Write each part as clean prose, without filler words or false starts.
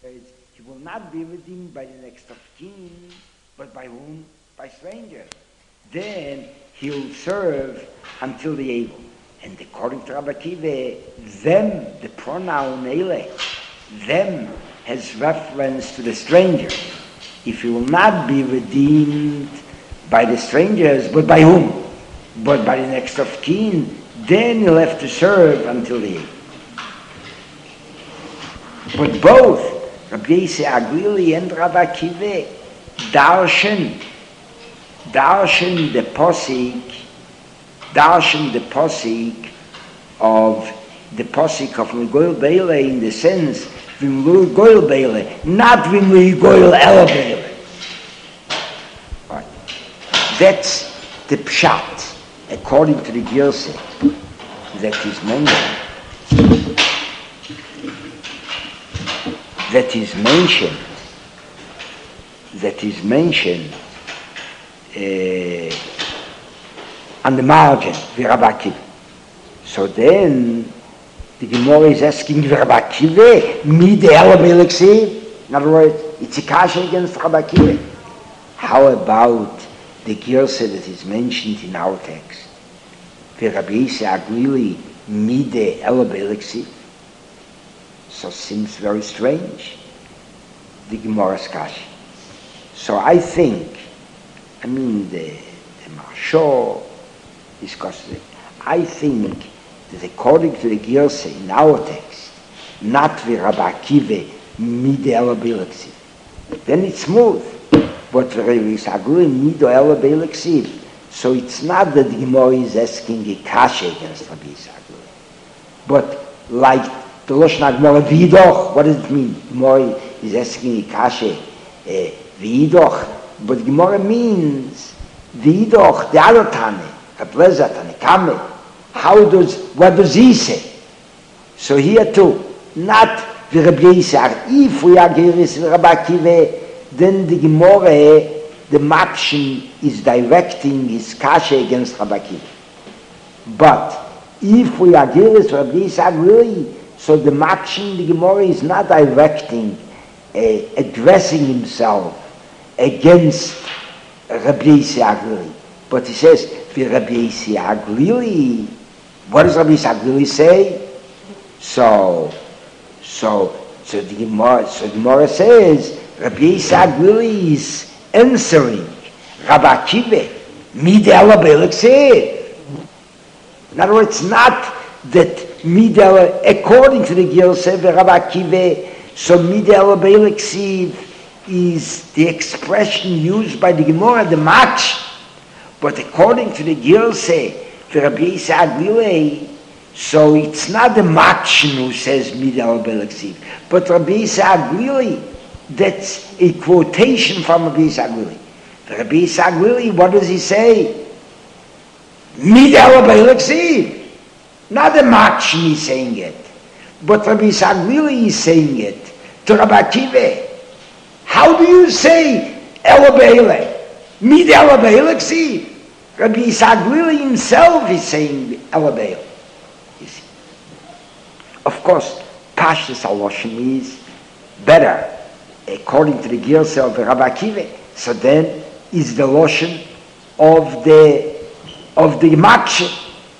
He will not be redeemed by the next of kin, but by whom? By strangers. Then he'll serve until the able. And according to Rabbi Akiva, them, the pronoun ele, them has reference to the stranger. If he will not be redeemed by the strangers, but by whom? But by the next of kin, then he'll have to serve until the able. But both Rabbi Yossi Aglili and Rabbi Akiva darshan the posik of Goyal Beile in the sense Vim Goyal Beile, not Vim Goyal Ela Beile. Right. That's the pshat according to the Girse that is mentioned. That is mentioned on the margin, Rabbi Akiva. So then the Gemara is asking Rabbi Akiva, me the Elabelexi? In other words, it's a kasha against Rabbi Akiva. How about the Girse that is mentioned in our text? Rabbi Yossi Aglili, me the Elabelexi? So seems very strange, the Gemara's kasha. So I think, the Marsho discusses it. I think that according to the Girse in our text, not the Rabbi Akiva mide elabelexi, then it's smooth. But Rabbi Yossi Aglili mide elabelexi, so it's not that the Gemara is asking a kasha against Rabbi Yossi Aglili, but like the Lashon Gemara Vidoch, what does it mean? Gemara is asking a kasha Vidoch, but Gemara means Vidoch, the other Tane, Kapleza Tane, Kame. What does he say? So here too, not the Rabbi Yossi. If we are Geris Rabbi Akiva, then the Gemara, the Makshin is directing his kasha against Rabbi Akiva. But if we are Geris Rabbi Yossi, so the Makshin, the Gemara is not directing, addressing himself against Rabbi Yossi Aglili, but he says, "For Rabbi Yossi Aglili, what does Rabbi Yossi Aglili say?" So the Gemara says, Rabbi Yossi Aglili is answering Rabbi Akiva, "Mide elabelexi." In other words, not that Midel, according to the Girse of Rabbi Akiva, so Midel Belexi is the expression used by the Gemara, the match. But according to the Girse of Rabbi Yossi Aglili, so it's not the match who says Midel Belexi, but Rabbi Yossi Aglili, that's a quotation from Rabbi Yossi Aglili. Rabbi Yossi Aglili, what does he say? Midel Belexi. Not the Makshni is saying it, but Rabbi Yossi Aglili is saying it to Rabbi Akiva. How do you say Elabeile? Mid Elabeile, see? Rabbi Yossi Aglili himself is saying Elabeile. You see. Of course, Pashtus Aloshim is better, according to the Girse of Rabbi Akiva. So then is the Loshen of the Makshni.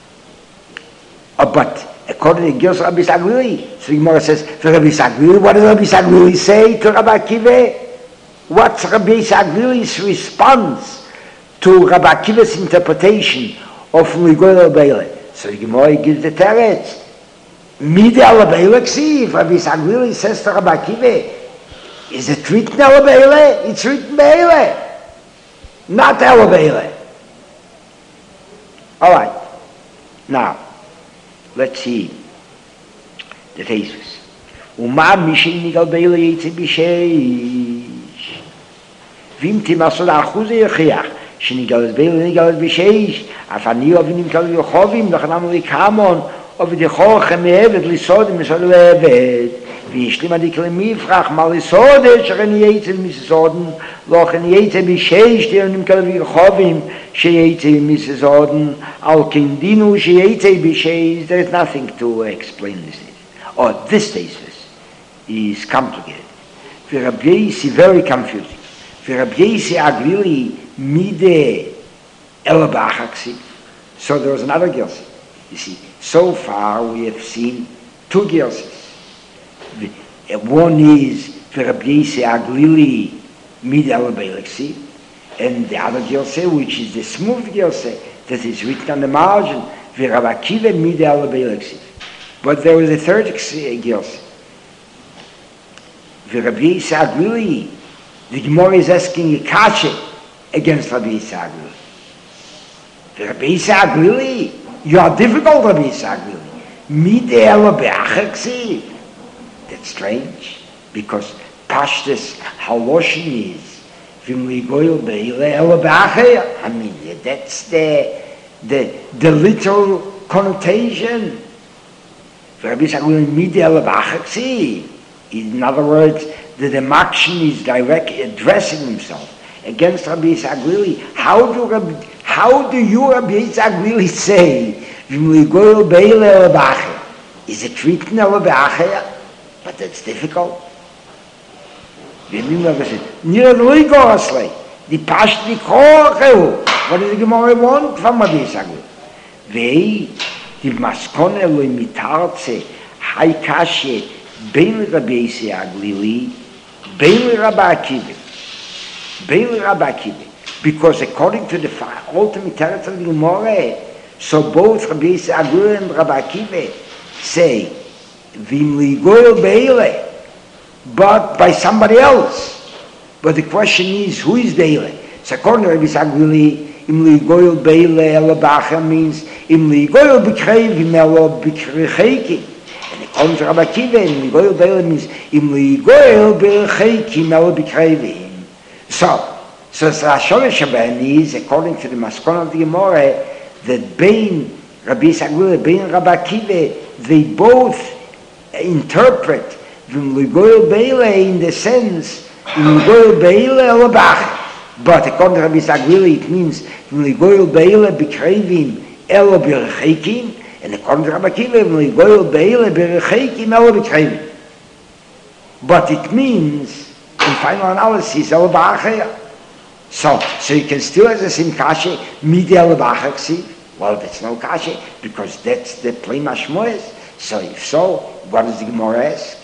But according to Girse Rabbi Yossi Aglili, so the Gemara says, for Rabbi Yossi Aglili, what does Rabbi Yossi Aglili say to Rabbi Akiva? What's Rabbi Yossi Aglili's response to Rabbi Akiva's interpretation of Ligoy Lebeile? So the Gemara gives the teretz. Mide Lebeile ksiv. Rabbi Yossi Aglili says to Rabbi Akiva, is it written Lebeile? It's written Beile, not Lebeile. All right. Now, let's see the Tesis. Uma mishin nigal beile yitze b'sheish. Vim timasol achuzei yechiach. Shenigal beile nigal b'sheish. Afani ovinim kal yochovim nachnam likamon ovid yechochem me'eved lisodim misol le'eved. V'yishlim adik lemifrach mal lisodeh sheren yitze misodem lochen yitze b'sheish teonim kal yochovim sheyitze misodem al kindinu sheyitze b'sheish. There is nothing to explain this. This thesis is complicated. For Rabbi Yosi, very confusing. For Rabbi Yosi Aglili, Mide Elabachaksi. So there was another Gersa. You see, so far we have seen two Gersas. One is for Rabbi Yosi Aglili, Mide Elabachaksi, and the other Gersa, which is the smooth Gersa, that is written on the margin, for Rabbi Akiva, Mide Elabachaksi. But there was a third Gersa. For Rabbi Yosi Aglili, the Gemara is asking a kasha against Rabbi Yosi Aglili. For Rabbi Yosi Aglili, you are difficult, Rabbi Yosi Aglili. Mide Elabachaksi. That's strange, because Pashtus Haloshin is Vim Ligoil Beile Elabachaksi. I mean, that's the literal connotation. For Rabbi Yosi Aglili, Mide Elabachaksi. In other words, the Makshin is directly addressing himself against Rabbi Yosi Aglili. How do you, Rabbi Yosi Aglili, say, is it written but that's difficult. What does the Gemara want from Rabbi Yosi Aglili? Die Maskone lo imitarze, hai kashe, Bein Rabbi Yosi Aglili, Bein Rabbi Akiva. Because according to the ultimate teretz of the Gemara, so both Rabbi Yosi Aglili and Rabbi Akiva say, Vim Ligoil Beile, but by somebody else. But the question is, who is Beile? So according to Rabbi Yosi Aglili, Im Ligoil Beile Elabacha means Im Ligoil B'krev, Im Elo B'krechekim. On Rabbi Akiva, in Ligoil Beile means Im Ligoil B'Cheikim El B'Krevim. So Shorish Habani is, according to the Maskon of the Gemara, that Bein Rabbi Yosi Aglili, Bein Rabbi Akiva, they both interpret Im Ligoil Beile in the sense Im Ligoil Beile El B'Ach. But according to Rabbi Yosi Aglili, it means Im Ligoil Beile B'Krevim El B'Cheikim. And according to Rabbi Akiva, but it means, in final analysis, so you can still have the same kasha, well, that's no kasha, because that's the plain mashmoes. So if so, what does the Gemara ask?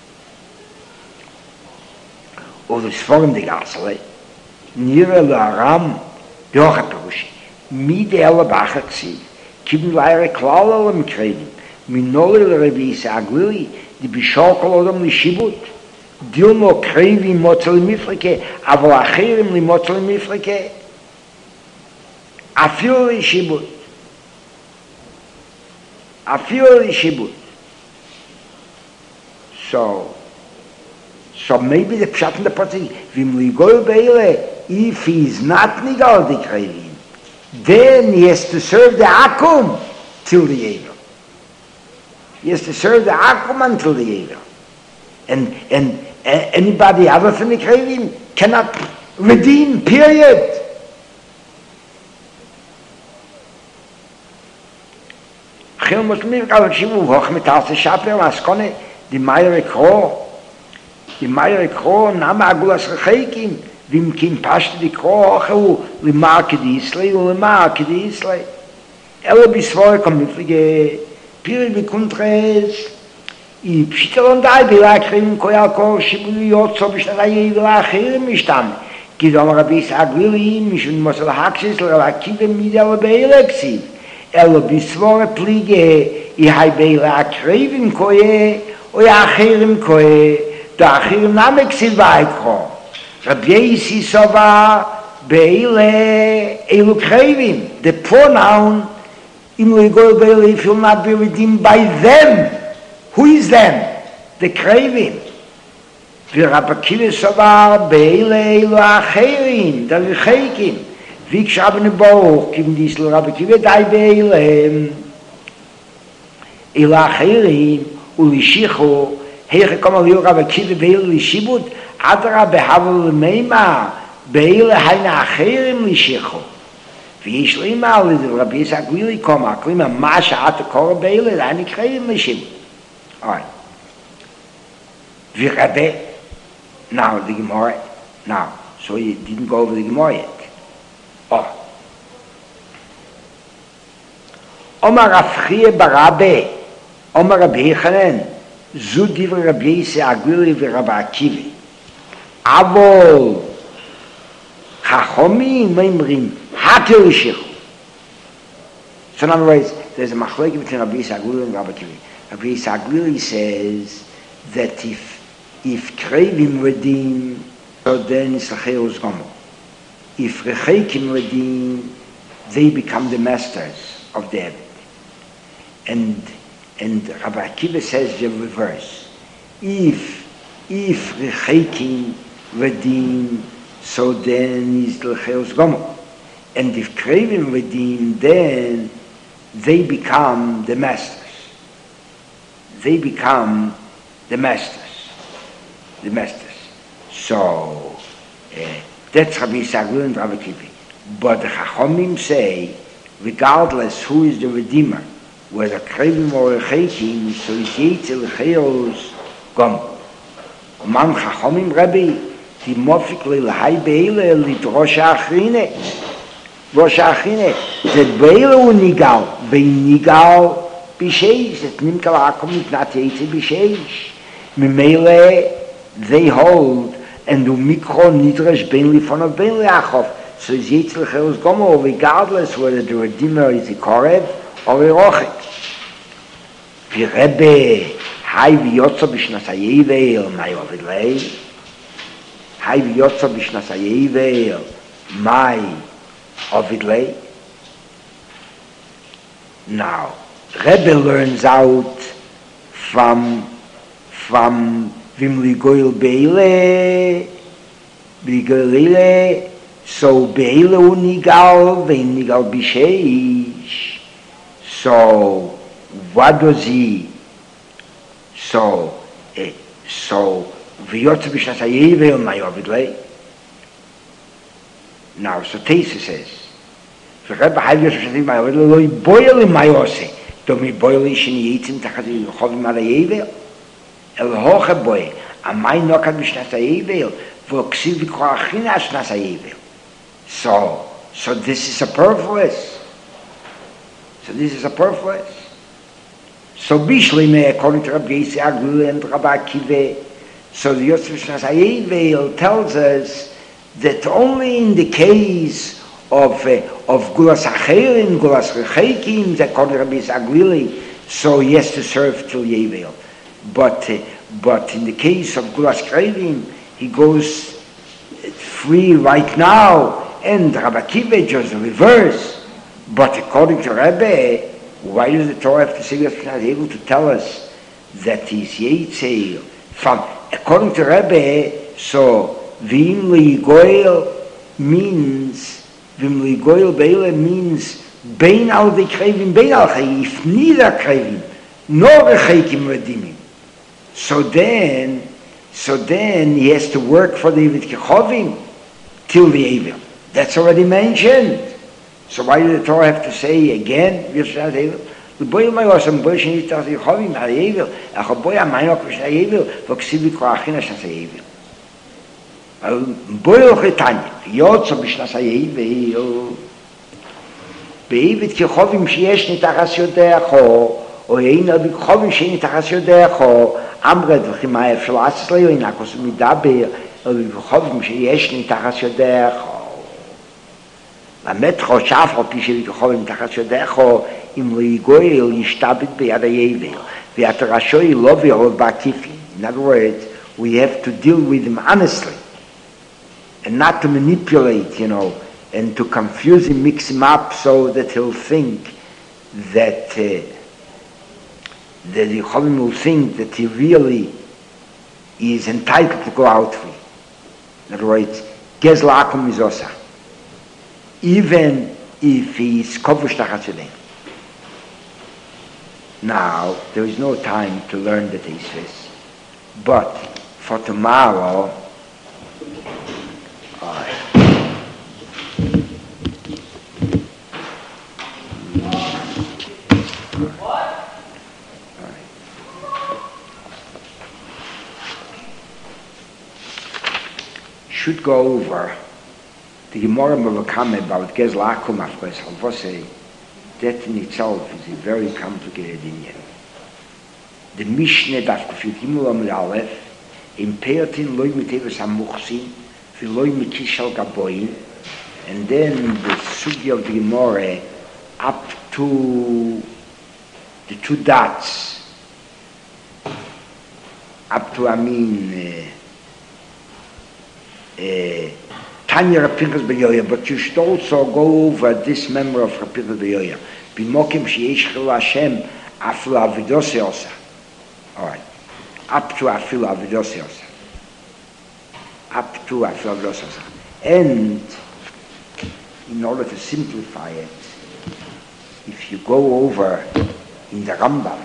Or the Sforim de Gasele, Nira L'aram, Yocha Perushi, Mide Elabachaksi, Kibn Laire Klal Olam Kredim, Minole Rabbi Yosi Aglili, the Bishokal Odom Lishibut, Dilmo Kredim Motzal Mifrike, Aval Achirim Motzal Mifrike, Afil Lishibut. So maybe the Pshat in the Pasuk, Vim Ligoil Beile, if he is not Nigal the Kredim, then he has to serve the Akum till the Eiver. He has to serve the Akum until the Eiver. And anybody other than the Krevim cannot redeem, period. Chil Muslim, Al Shivu, Hoch Mitas Shaper, Maskone, the Meyer Kro, Nama Agulas Rechekim, Vim Kim Pashti di Krochu, Limarke di Islay, Limarke di Islay. Elo bisvore komiflige, Piri bi Kuntres, I Pshitelon dai, Bilakrim, Koyalkor, Shibuli Yotso, Bishtarayi, Bilachir, Mishtam, Gidom Rabbi Yosi Aglili, Mishun Mosel Haksis, Lelakive Midel Beilexi, Elo bisvore Plige, I Hai Beilakrivim Koye, Oyachirim Koye, Da Achirim Namexi Vaikro. Rabbi Yosi Sova Beile Elu Krevim. The pronoun Im Ligoil Beile, if you'll not be redeemed by them. Who is them? The Krevim. Rabbi Akiva Sova Beile Elu Achirim, the Rechekim. Vik Shabne Baruch, Kim Disl Rabbi Akiva Dai Beile Elu Achirim Ulishichu. Heche Komal Yu Rabbi Akiva Beile Lishibut. Adra behavel meima beile hayna acherim lishichu. V'ish lima li Rabbi Yosi Aglili koma klima masha at kol beile hayna acherim lishichu. All right. V'Rabbi Now the Gemara. Now, so you didn't go over the Gemara yet. Oh. Omar Afchie Barabe, Omar Rabbi Yechanan, Zu Divre Rabbi Yisrael Aguli v'Rabbi Akiva. Avol Chachomim Meimrim Hakel Yishichu. So in other words, there's a machlokes between Rabbi Yisrael Aguli and Rabbi Akiva. Rabbi Yisrael Aguli says that if Krevim redeem, so then it's Lecheos Gomo. If Rechekim redeem, they become the masters of the Eved. And Rabbi Akiva says the reverse. If Rechekim redeem, so then is Lecheos Gomo. And if Krevim redeem, then they become the masters. They become the masters. The masters. So that's Rabbi Yisrael and Rabbi Akiva. But the Chachomim say, regardless who is the Redeemer, whether Krevim or Rechekim, so it's Yetzel Lecheos Gomo. Man Chachomim Rabbi, the Mofik Lilhai Beile Lidrosh Achrine. Rosh Achrine. That Beile Unigal, Bein Nigal Bisheish, that Nimkal Akom Nitnat Yetzel Bisheish. Mimele, they hold, and do Mikro Nidrash Bein Lifonov Bein Leachov. So it's Yetzel Lecheos Gomo, regardless whether the Redeemer is a Korev or a Rochik. Vi Rebbe, Hai v'yotzo b'shnas haYevel, Mai Ovidlei. Hai v'yotzo b'shnas haYevel, Mai Ovidlei. Now, Rebbe learns out from Vimli Goyel Beile, so Beile Unigal, Veinigal Bisheish. So, what does he? So, V'yotze b'shnas haYevel Mai Ovidlei. Now, so Teisa says, Rebbe Hai v'yotze b'shnas haYevel Mai Ovidlei, Lo yiboyel im Mayose, do mi boyel ishini yitzim tachat Chovim al haYevel. El hoche boy, amay nokat b'shnas haYevel, v'oksiv v'kol achina shnas haYevel. So this is superfluous. So Bishlime, according to Rabbi Yisrael and Rabbi Akiva, so the Yotze b'shnas haYevel tells us that only in the case of Gulas Acherim, Gulas Rechekim, that according to Rabbi Yisrael, so he has to serve till Yevel. But in the case of Gulas Krevim, he goes free right now, and Rabbi Akiva just the reverse. But according to Rebbe, why does the Torah have to say that he's not able to tell us that he's Yetzel? According to Rebbe, so Vim Ligoyel means Beile means Bein al Krevim, Bein al Chai, if neither Krevim nor Rechekim redeeming. So then he has to work for the Yeved Kechovim till the Evil. That's already mentioned. So why did the Torah have to say again, the boy of my awesome boy, she needs to say, Chovim al Evil, a boy of my awesome Evil, Voxivi Kroachina Shas Evil. Boy of Chetanya, Yotzo Bishnas Evil, Be'eved Kechovim sheyesh nitachas yodecho, או אין אבי כחובים שאין תחס יודעכו, אמרת וכי מה אפשר לעשות לי, אינה כוסו מדבר, אבי כחובים שיש לי תחס יודעכו. באמת חושב על פי שלי כחובים תחס יודעכו, אם לא יגויל ישתבט ביד היבל, והתרשוי לא ויעוד בעקיפי. In other words, we have to deal with him honestly, and not to manipulate, and to confuse him, mix him up so that he'll think that the Chovim will think that he really is entitled to go out free. In other words, Gezla Akum Mizosa. Even if he is Kovush Tachatzudein. Now, there is no time to learn the thesis, but for tomorrow, should go over the Gemara Mavakam about Gezla Akum Afres Halvose. That in itself is a very complicated Indian. The Mishneh Daf Kufit Gimel Amud Aleph in Peotin Loi Mitevus HaMuchsin V'Loi Mikishal Gaboin, and then the Sugi of the Gemara up to the two dots, up to Tanya Rav Pinchas ben Yoya, but you should also go over this member of Rav Pinchas ben Yoya. Bimokim sheyesh chilul Hashem afilu avidos yosa. All right, up to afilu avidos yosa. Up to afilu avidos yosa. And in order to simplify it, if you go over in the Rambam,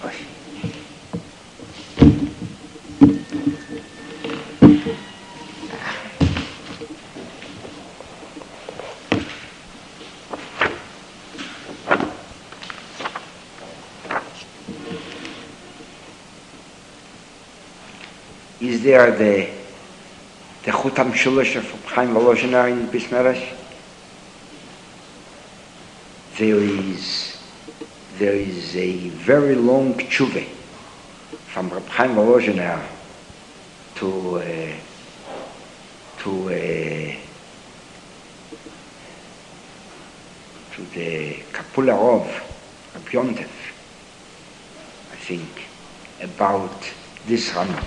is there the Chutam Shulish of Chaim Volozhiner in Bismerash? There is a very long tshuva from Reb Chaim Volozhiner to the Kapula Rov, Reb Yontef, I think, about this Rambam.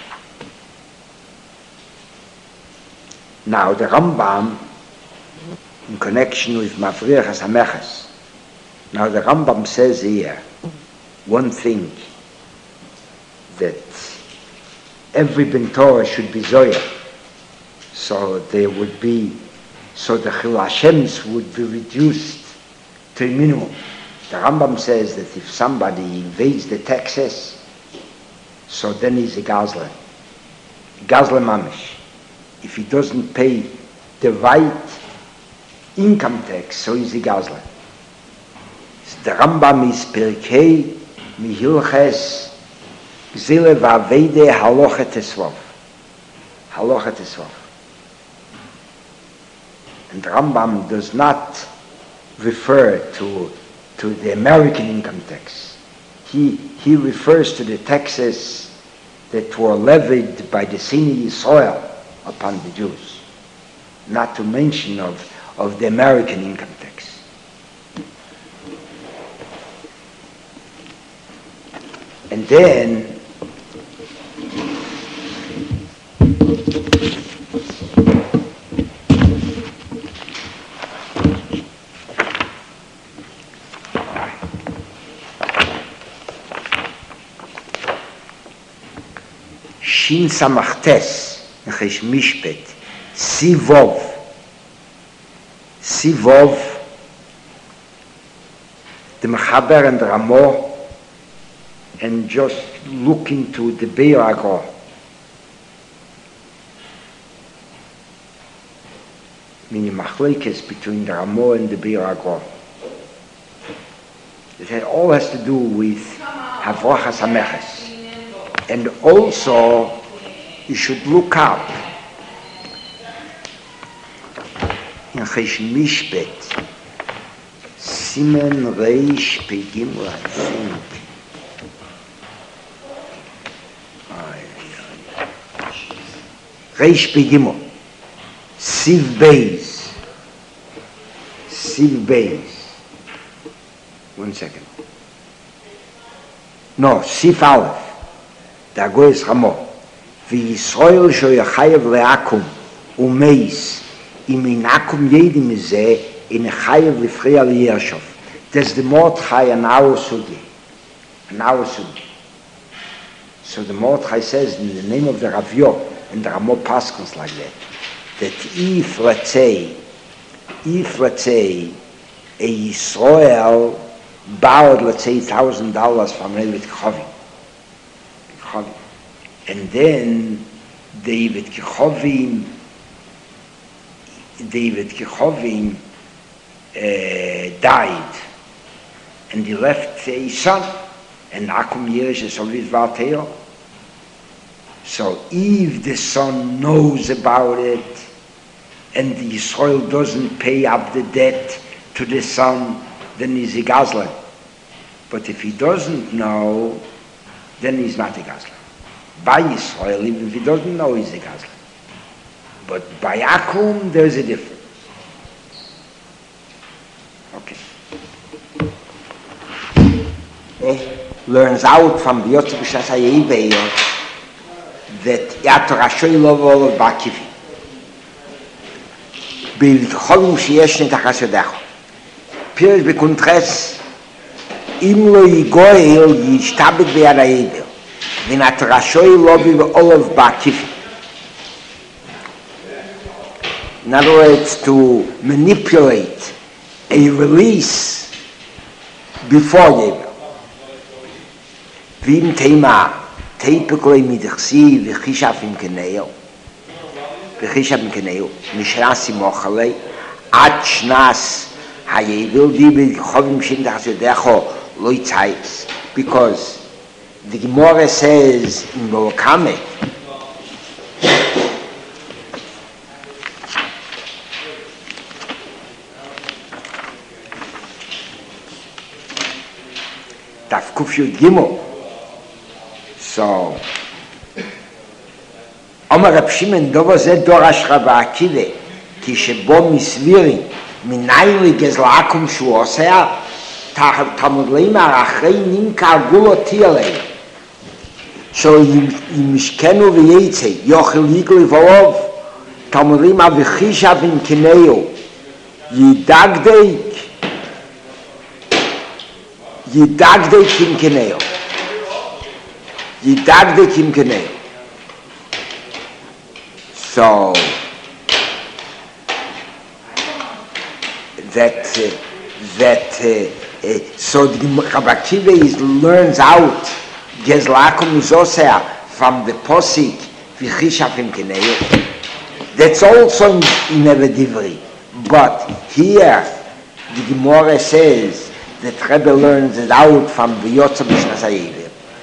Now the Rambam, in connection with Mafriach HaMeches, now the Rambam says here one thing, that every Ben Torah should be Zoya, so the Chilul Hashems would be reduced to a minimum. The Rambam says that if somebody evades the taxes, so then he's a Gazlan Mamish. If he doesn't pay the right income tax, so he's a Gazlan. The Rambam is Perkei Mihilches Gzile V'Aveide Halocha Tesvav. And the Rambam does not refer to the American income tax. He refers to the taxes that were levied by the Sinai Yisrael upon the Jews, not to mention of the American income tax. And then Shin Samachtes Nechesh Mishpet Sivov, the Mechaber and the Ramo, and just look into the Be'er Agro. Meaning Machlekes between the Ramo and the Be'er Agro. It all has to do with Havrachas HaMeches. And also, you should look up in Chesh Mishpet, Simen Reish Pegimra, I think. Reish Pegimra, Siv Beis. 1 second. No, Siv Aleph. The Agoyes Ramo. וישראל שיחייב לעקום ומייס אם אין עקום ידי מזה אין חייב לפריע לירשוף. That's the Mordechai and our Sugi. So the Mordechai says in the name of the Ravyo and the Ramo Paskons like that if let's say a Yisrael borrowed let's say $1,000 from David Kichovim, and then David Kichovim died, and he left a son, and Akum Yeresh is always Valteo. So if the son knows about it and the Yisrael doesn't pay up the debt to the son, then he's a gazlan. But if he doesn't know, then he's not a gazlan. By Yisrael, even if he doesn't know, he's a gazlan. But by Akum, there's a difference. Okay. Learns out from the Yotze B'Shnas HaYeivei that Yator Ashoy Lovo of Bakivi. B'Cholum Sheyesh Nitachas Yodecho. Pirish B'Kuntres Im Lo Yigoel Yishtabit B'Yad HaYeivei. V'Yator Ashoy Lovo of Bakivi. In other words, to manipulate a release before Yevel. Vim tema typically midchsi v'chishaf im keneo mishrasi mochalei ad shnas hayevel di b'chovim shindachas yodecho lo yitzayis, because the Gemara says in Borokame Taf Kuf Yud Gimel. So, Omar Reb Shimon Dovo Zeh Dorash Rav Akiva Ki Shebo Misvirin Minayin Ligez La'akum Shu Osea Talmud Leimar Achrei Nimka Agulo Tiyalei. So, Yimishkenu V'Yeitze Yochel Yigli V'Ov Talmud Leimar V'Chishav Im Kineo Yidagdeik Kim Kineo. Kim Kineo. So so the Rabbi Akiva learns out Gezlakum Uzosea from the Posik V'Chishafim Kineo. That's also in Evedivri. But here the Gemara says that Rebbe learns it out from the Yotze B'Shnas HaYeivei.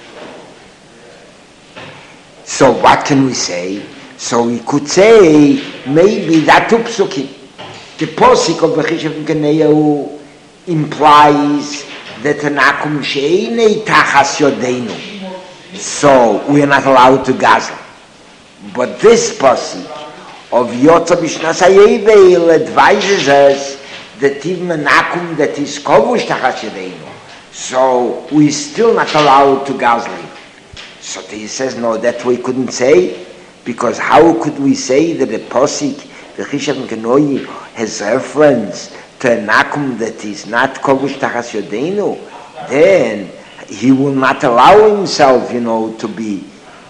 So what can we say? So we could say maybe that two psukim. The posik of V'chishafim Kineo implies that an akum she'einei tachas yodeinu. So we are not allowed to gazel. But this posik of Yotze B'Shnas HaYeivei advises us that even an akum that is kovush tachas yodeinu, so we still not allowed to gazel him. So he says, no, that we couldn't say, because how could we say that a posik, the V'chishafim Kineo, has reference to an akum that is not kovush tachas yodeinu? Then he will not allow himself, to be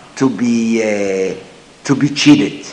cheated.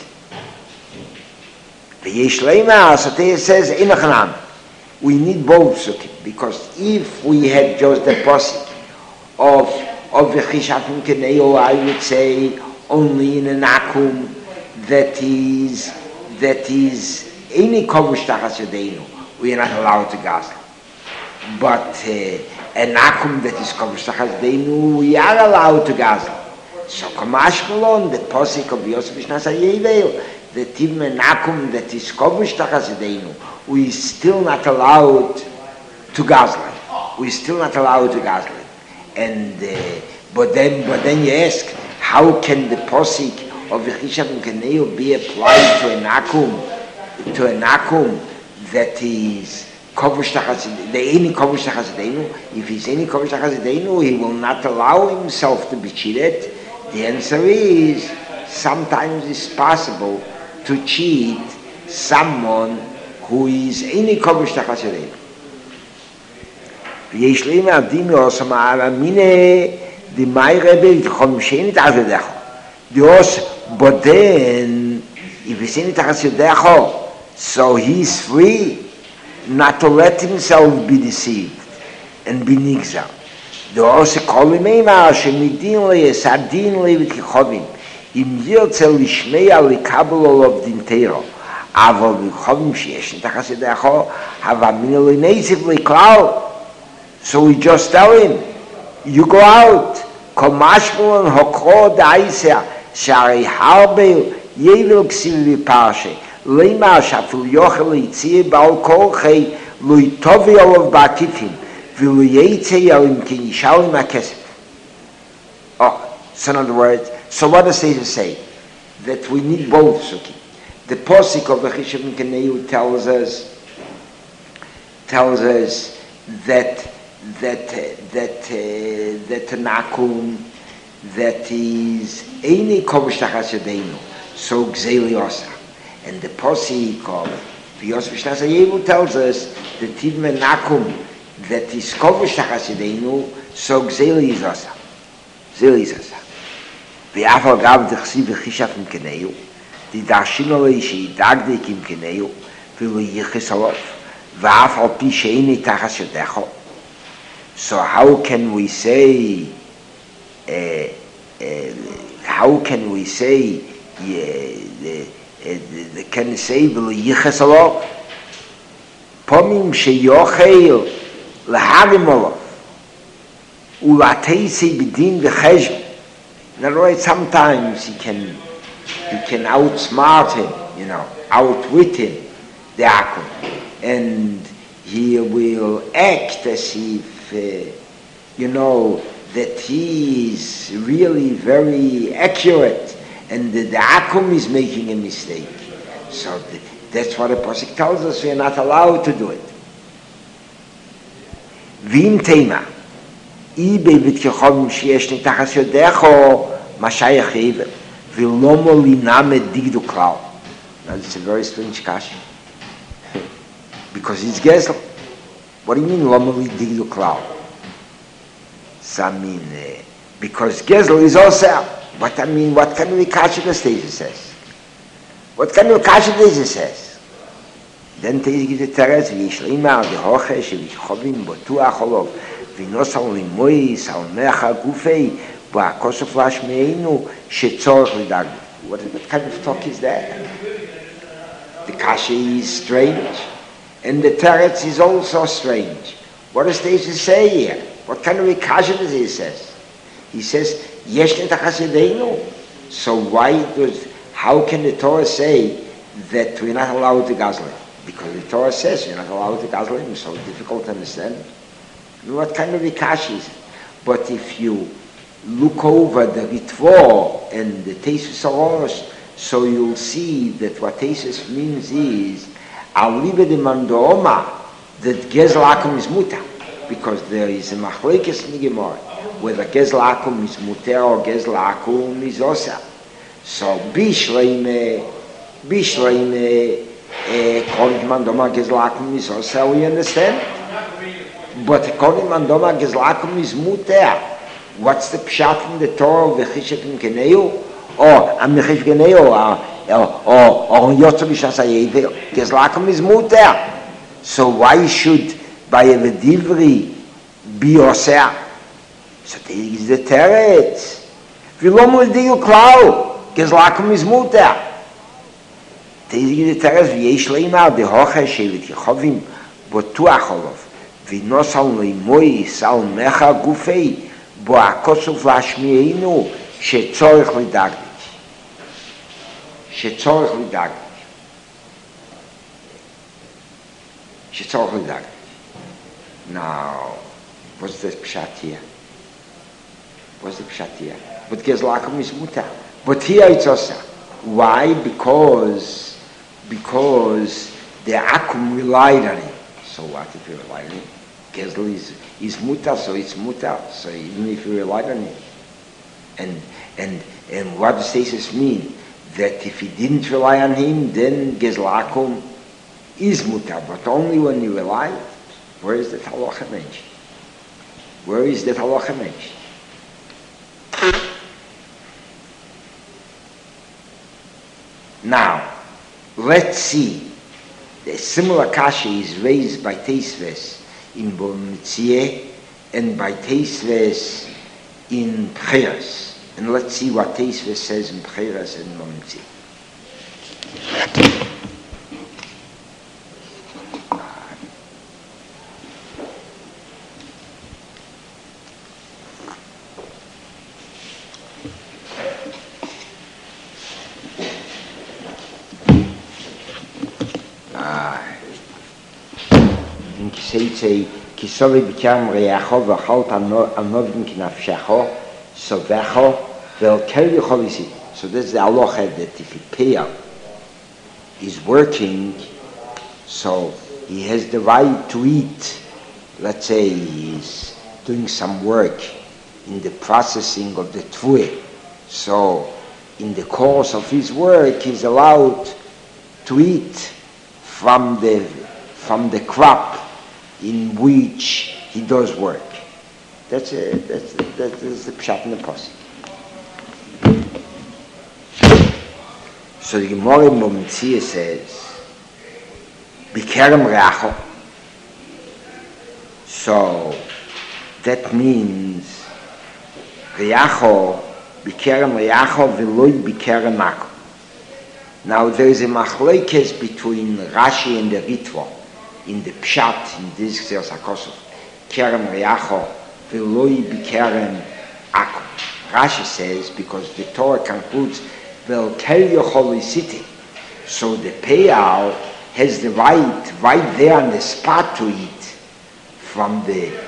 V'yesh leima, so he says, inachanam. We need both psukim, because if we had just the posik of V'chishafim Kineo, I would say only in an akum that is any kovush tachas yodeinu, we are not allowed to gazel. But an akum that is kovush tachas yodeinu, we are allowed to gazel. So Kamash Malon, the posik of Yosef B'Shnas HaYeivei, that even an akum that is kovush tachas yodeinu, we are still not allowed to gazel. We still not allowed to gazel. And but then you ask, how can the posik of V'chishafim Kineo be applied to an akum that is kovush tachas, the any kovush tachas yodeinu? If he's any kovush tachas yodeinu, he will not allow himself to be cheated. The answer is sometimes it's possible to cheat someone who is any kovush tachas yodeinu. ויש להם עבדים לעושה מערמיני דמי רבי חומשני תחת ידךו דיוס בודן יפסיני תחת ידךו, so he's free not to let himself be deceived and be nigzal. דיוס כל מימה שמדין ליסר דין לי ותכחובים אם ירצה לשמע לקבל עליו דין תירו אבל בכחובים שיש תחת ידךו הווה מיני לנסיב לכלל. So we just tell him, you go out, komashmul and hokro da'iseh, שהרי הרבה יבל כסיבי בפרשה, לימה שאפילו יוכל להציע בעל כורחי, לא יטובי עליו בעקיפין, ולא יצא עליהם כי נשאר עם הכסף. So in other words, so what does it say? That we need both Sukkim. The Posik of the Chishav Keneu tells us that Nakum that is Eini Kovish Tachas Yadeinu, so Gzeili Osa. And the Posik of Yosef Shnasa Yevu tells us that even Nakum that is Kovish Tachas Yadeinu, so Gzeili is Osa. Gzeili is Osa. ואף על גב דכסיב וחישף עם קנאו, דדרשין עלי שידגדק עם קנאו, ולא ייחס עליו, ואף על פי שאיני תחס ידךו. So how can we say, ולא ייחס עליו? פעמים שיוכל להרים עליו, ולעתיסי בדין וחשב. In other words, sometimes he can outsmart him, outwit him, the Akum, and he will act as if, that he is really very accurate, and the Akum is making a mistake. So that's what the Pasuk tells us. We are not allowed to do it. Vim Tema. איבי ותכחובים שיש נתחס יודךו מה שייך איבר ולומו לינם דיגדו כלל. Now it's a very strange question because it's Gezel. What do you mean lomo li digdu klal? So I mean because Gezel is also what can we catch the stage says? What can we catch the stage says? Then they give the teres ויש לימה דהוכה שבתכחובים בטוח עולוב ונוסע לימויס על מח הגופי והכוסף להשמיענו שצורך לדאג. What kind of talk is that? The kasha is strange and the teretz is also strange. What does Jesus say here? What kind of a kasha does he says? He says, Yesh netachasidenu. So how can the Torah say that we're not allowed to gazle? Because the Torah says you're not allowed to gazle him, so difficult to understand. What kind of a kasha is it? But if you look over the Ritvo and the Tesis Arosh, so you'll see that what Tesis means is Alibe de Mandooma, that Gezel Akum is muta, because there is a Machlekes in the Gemara whether Gezel Akum is muter or Gezel Akum is osa. So Bishleime Konik Mandoma Gezel Akum is osa, we understand. But Konik Mandoma Gezel Akum is muter. What's the pshat in the Torah of V'chishep in Keneu? Or Amnechish Keneu, or Yotzo B'shas HaYevel. Gezel Akum is muter. So why should by a V'divri be oseh? So there is the teretz. V'lo muldigu klau. Gezel Akum is muter. There is the teretz v'yesh leimar dehocha shevet yechovim botuach olov v'nos al leimois al mecha gufei בו הכוסף להשמיענו שצורך לדאגת. שצורך לדאגת. Now, what's the pshat here? But Gezel Akum is muta. But here it's also. Why? Because the Akum relied on it. So what if you relied on it? Gezel is muta, so it's muta. So even if you rely on it, and what does this mean? That if he didn't rely on him, then Gezel Akum is muta, but only when you rely. Where is that halacha mentioned? Now, let's see. The similar kasha is raised by Teisves in B'Mitzieh and by Teisves in B'chiras. And let's see what Teisves says in B'chiras and B'Mitzieh. say, Kisovi Bikarm Reacho, Vachalt Anovim Kinafshecho, Sovecho, Vel Kel Yocholisi. So that's the halacha that if a payal is working, so he has the right to eat. Let's say he's doing some work in the processing of the tvui. So in the course of his work, he's allowed to eat from the crop in which he does work. That's the pshat in the pasuk. So the Gemara in Momentziah says, Bikerem Reacho. So that means Reacho, Bikerem Reacho, Veloi Bikerem Mako. Now there is a machlokes between Rashi and the Ritva in the pshat in this Xeros HaKosov. Kerem Reacho, Veloi Bikerem Ako. Rashi says because the Torah concludes Vel Kel Yocholisiti. So the payal has the right there on the spot to eat from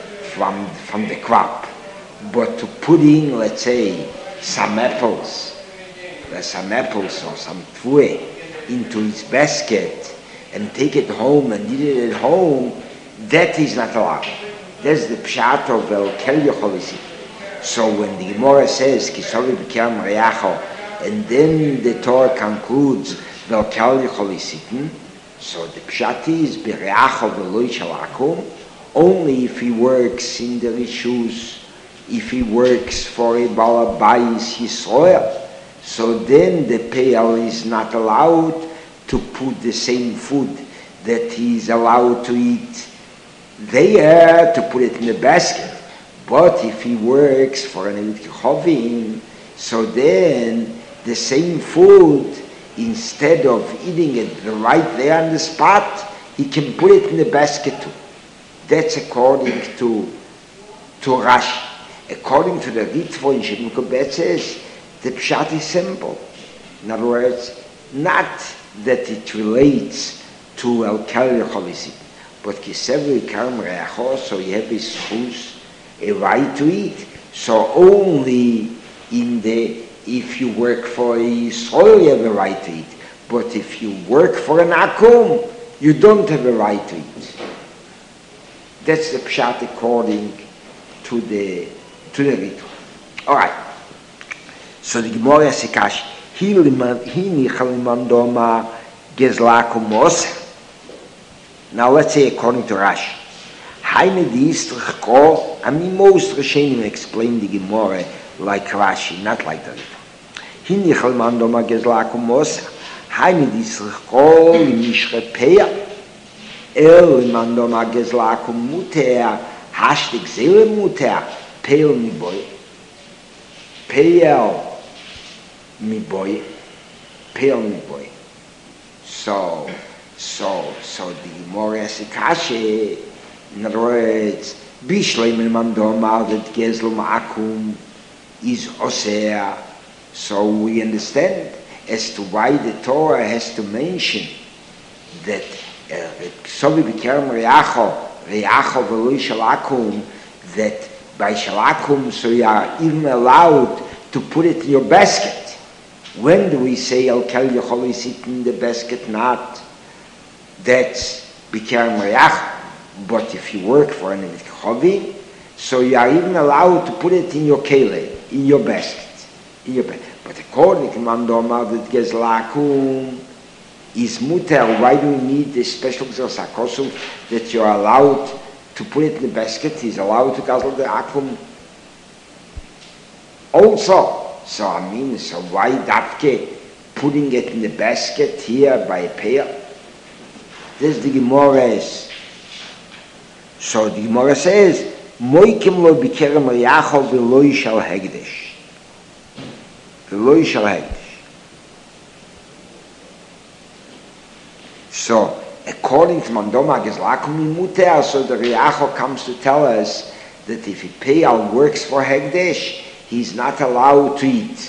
the crop. But to put in, let's say, some apples or some tvui into his basket and take it home and eat it at home, that is not allowed. That's the pshat of Vel Kel Yocholisiti. So when the Gemara says Kisovi Bikerem Reacho, and then the Torah concludes Vel Kel Yocholisiti, so the pshat is Bereacho Veloi Shalakum, only if he works in the rishus, if he works for a balabais Yisrael. So then the payal is not allowed to put the same food that he is allowed to eat there, to put it in the basket. But if he works for an Eved Kechovim, so then the same food, instead of eating it right there on the spot, he can put it in the basket too. That's according to Rashi. According to the Ritva in Shem Kobetzes, the pshat is simple. In other words, not that it relates to Vel Kel Yocholisiti, but Kisevu Bikerem Reacho, so you have his chus, a right to eat. So only if you work for a soil, you have a right to eat. But if you work for an akum, you don't have a right to eat. That's the pshat according to the ritual. All right. So the Gemara Sikash, Hini Chalimandoma Gezlakumos. Now let's say according to Rashi, Haine Districh, I mean most Rishonim explain the Gemara like Rashi, not like the Ritva. Hini Chalimandoma Gezlakumos, Haine Districh Mishre Peah. Mandoma Gezlakum Muter, Hashtik Zele Muter, Pale mi boy, Pale mi boy, Pale mi boy. So the Gemara Sikashi, in other words, Bishlei min Mandoma that Gezlum Akum is Osea. So we understand as to why the Torah has to mention that Kisovi Bikerem Reacho Veloi Shalakum, that by Shalakum, so you are even allowed to put it in your basket. When do we say Vel Kel Yocholisiti in the basket? Not. That's Bikerem Reacho. But if you work for an Eved Kechovim, so you are even allowed to put it in your kele, in your basket. But according to Mandoma that Gezlakum is muter, why do we need this special Xeros HaKosov that you're allowed to put it in the basket? He's allowed to gazel the akum also. So why Dafke putting it in the basket here by a pair? This is the Gemara. So the Gemara says, Moikim lo Bikerem Reacho v'lo shal hegdesh. V'lo shal hegdesh. So, according to Mandoma Gezlakum Muter, so the Reacho comes to tell us that if a payal works for Hegdesh, he's not allowed to eat.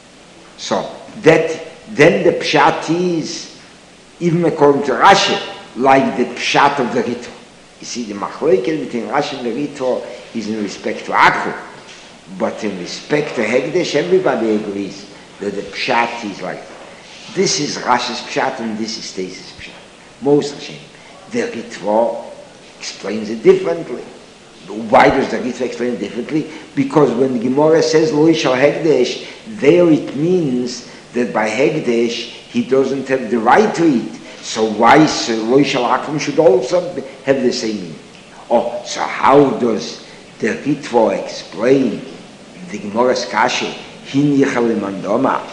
So, then the pshat is, even according to Rashi, like the pshat of the Ritva. You see, the machlokes between Rashi and the Ritva is in respect to Akku, but in respect to Hegdesh, everybody agrees that the pshat is like that. This is Rashi's pshat and this is Teisa's pshat. Most Hashem. The Ritva explains it differently. Why does the Ritva explain it differently? Because when the Gemara says Lo Yishal Hegdesh, there it means that by Hegdesh he doesn't have the right to eat. So why Lo Yishal Akum should also have the same meaning? Oh, so how does the Ritva explain the Gemara's kasha Hin Yichal Mandoma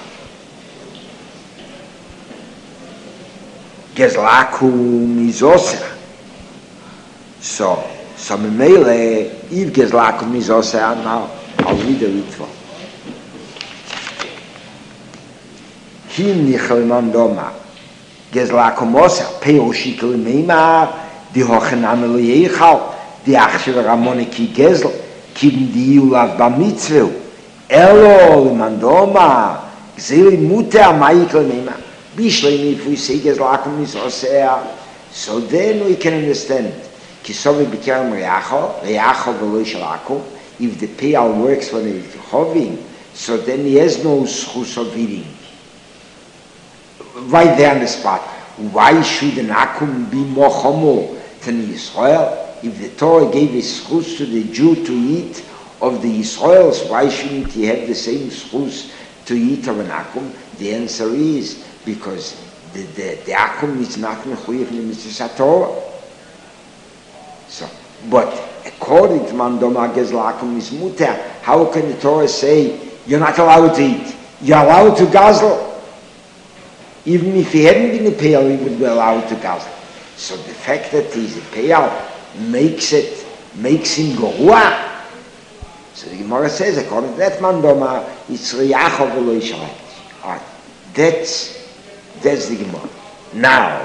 Gezlakum is Oser? So Memele, if Gezlakum is Oser, now I'll read the Ritva. Hin Yichal Mandoma Gezlakum Oser, Peo Shikel Meima, the Hochenam Eliechal, the Achshev Ramoniki Gezel, Kim di Ulav Bamitzvil, Elo Mandoma, Gzeli Muter Maikel Meima. Bishleim, if we say Gezlakum is Oser, so then we can understand. Kisovi B'kerem Reacho V'lo Yishal Akum. If the Peal works for the Chovim, so then he has no schus of eating. Right there on the spot. Why should an Akum be more chomo than Yisrael? If the Torah gave a schus to the Jew to eat of the Yisraels, why shouldn't he have the same schus to eat of an Akum? The answer is because the Akum is not mechuyev in the Mitzvah Torah. So, but according to Mandoma Gezlakum is muter, how can the Torah say you're not allowed to eat? You're allowed to guzzle. Even if he hadn't been a pale, he would be allowed to guzzle. So the fact that he's a pale makes him goruah. So the Gemara says, according to that Mandoma, it's Riyacha V'lo Yishal Hegdesh. All right, that's the Gemara. Now,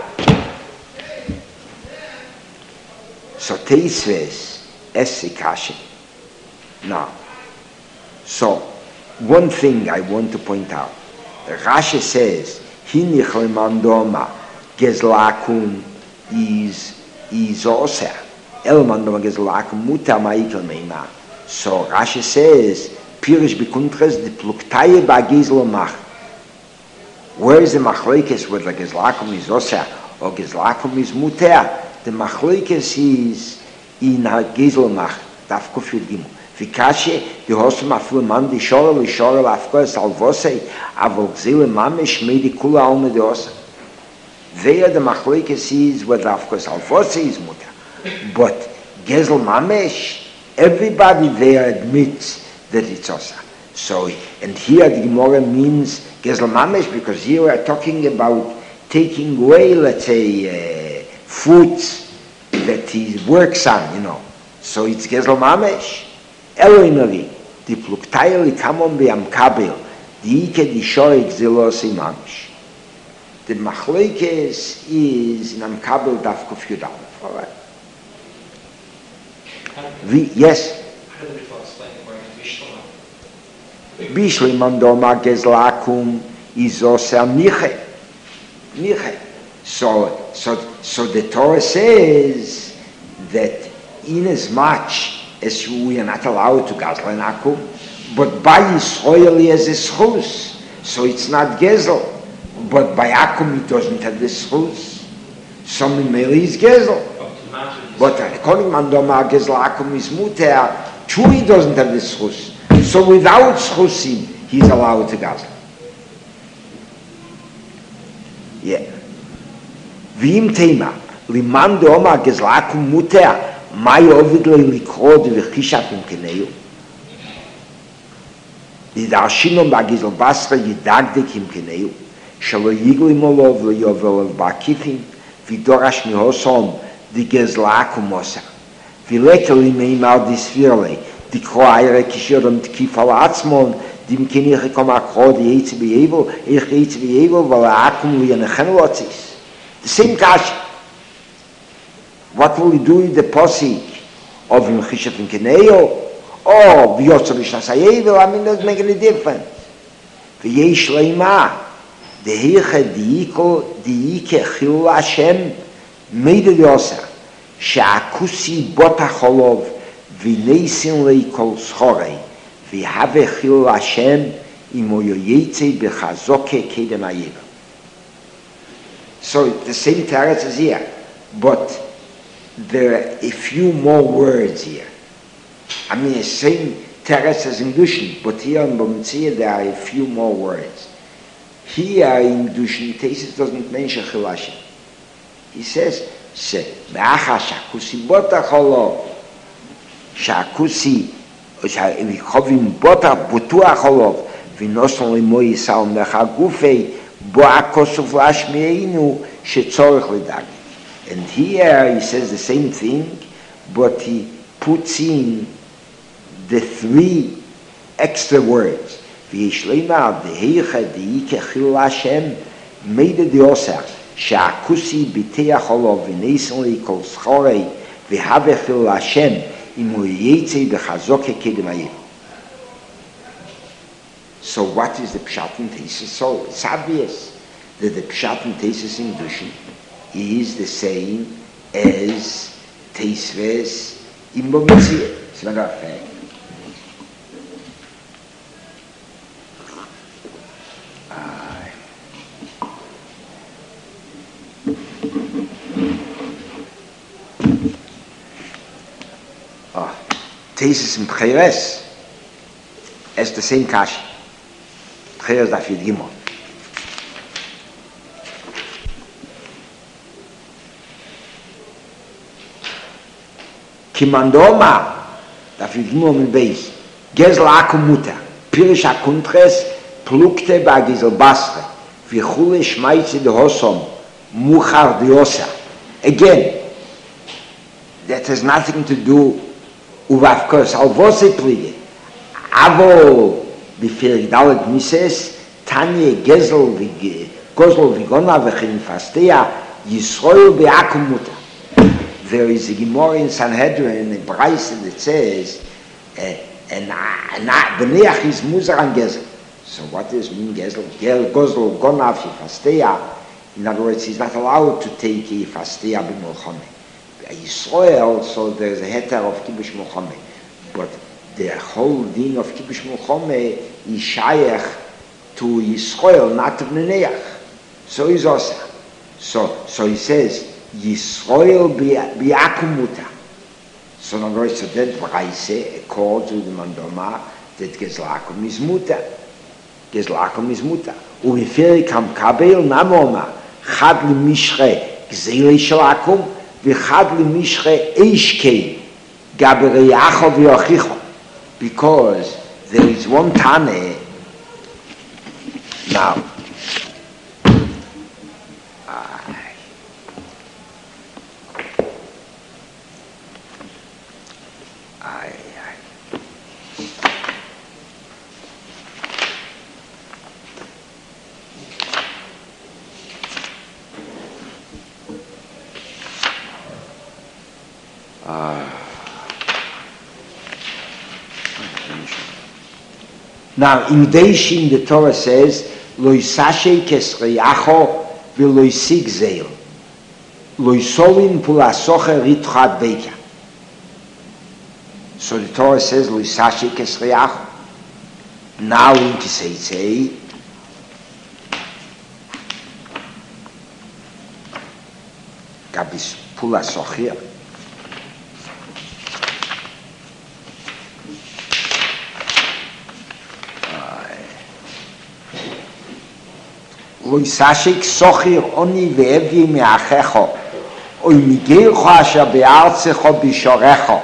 so Teisves Esikashe. Now, so one thing I want to point out. Rashi says, Hinich Mandoma Gezlakum is Oser. El Mandoma Gezlakum Muta Maikel Meima. So Rashi says, Pirish Bikuntres de Pluktaye Bagizlo Mach. Where is the machlokes whether Gezlakum is Oser or Gezlakum is Muter? The machlokes is in Gizelmach, Daf Kuf Yud Gimel. Vikashe, the Hosam Aflu Man, the Shorel, Afko, Salvose, Avol Gzile Mamesh, Medi Kula Alme de Osa. There the machlokes is whether Afko Salvose is Mutter. But Gezel Mamesh, everybody there admits that it's Osa. So, and here the Gemara means Gezel Mamesh because here we are talking about taking away, let's say, fruits that he works on, So it's Gezel Mamesh. Eloinari, the Pluktayel Ikamon Be'am Kabel, the Ike di Shoik Zelos Imamish. The machlokes is in Amkabel Daf Kuf Yud Aleph. All right. Yes. How did the Ritva explain where Bishlim Mandoma Gezlakum Izoser Niche. So the Torah says that inasmuch as we are not allowed to gazel an akum, but by Yisrael he has a schus, so it's not gezel. But by akum he doesn't have the schus. So Mimeli is gezel. But according to Mandoma Gezla akum is muter, true he doesn't have the schus. So without schusim he's allowed to gazel. Yeah. V'im tema liman deoma Gezla akum muter. מה יעובד לו לקרוא דבחישת ממכנהו? לדרשינו בגיזל בסרה ידגדק ממכנהו, שלא יגלי מולוב לא יובל בעקיפים, ודורש מהוסום דגזלה כמוסה. ולקל מימר דספיר לי, דקרוא הערה כשרם תקיף על עצמון, דמכני חכם הקרוא דייצא בייבל, איך ייצא בייבל, ולעקום לינחן לוציס. The same kasha. What will he do with the posik of Mechishat and Keneo? Or V'yotzer B'Shnasayevil? I mean, it doesn't make any difference. V'yesh leima, Dehiche diike chil Hashem Meide Yosa, Sha'akusi bota cholov, v'neisin lei kol schorei, v'have chil Hashem, imo yoyetze b'chazoke kedem ayiva. So the same teretz is here, but there are a few more words here. I mean, the same teretz as in Dushin, but here in Bamitzia there are a few more words. Here in Dushin, Tesis doesn't mention Chil Hashem. He says, Me'acha shakusi bota cholov, shakusi, v'chovim bota butua cholov, v'noson limo yisal mechagufei, bo'a kosov lashmeinu, shetzorech l'dagit. And here he says the same thing, but he puts in the three extra words. V'yishleima v'heicha d'ike chil Hashem meide diosach sha'akusi b'teach olov v'neisen li kol schorei v'have chil Hashem imu yetze b'chazoke kedem hayim. So what is the pshat and tesis? So it's obvious that the pshat and tesis in Dushin is the same as Teisves in Bamitzia. As a matter of fact, Tesis in Pcheres as the same kash. Pcheres daf Yud Gimel. Kimandoma daf Yud Gimel mit Beis. Gezel akumuta. Pirish akuntres plukte ba Gezel basre. Vichule shmaitze de hosom muchar diosa. Again, that has nothing to do of course, al vose plige. Avo befir dalet mises Tanya Gezel Gozl Vigona v'chin fastea Yisroel be'akumuta. There is a Gemara in Sanhedrin in Braisa that says and B'neach is Muzar and Gezel. So what does mean Gezel? Gozl Gonav Fastea. In other words, he's not allowed to take a Fastea b'molchome. Yisrael, so there's a heter of Kibush Mulchome. But the whole thing of Kibush Mulchome is Shayach to Yisrael, not to B'neach. So he's also. So he says, Yisrael bi'akumuta. So in other words, so that Braise accords with the Mandoma that Gezlakum is muta. Gezlakum is muta. Uviferi kam kabel namoma chad limishre gzeli shalakum v'chad limishre eishkei gabereyacho v'yochicho. Because there is one Tane now. Now, in Deishim, the Torah says, Lo yisashe kesreyacho v'lo yisig zeil. Lo yisovin pulasoche ritchat beika. So the Torah says, Lo yisashe kesreyacho. Now in Kiseitzei, Gabis pulasoche. Lo yisashik sochir oni ve'evi me'achecho oy migilcho asher be'artzecho bishorecho.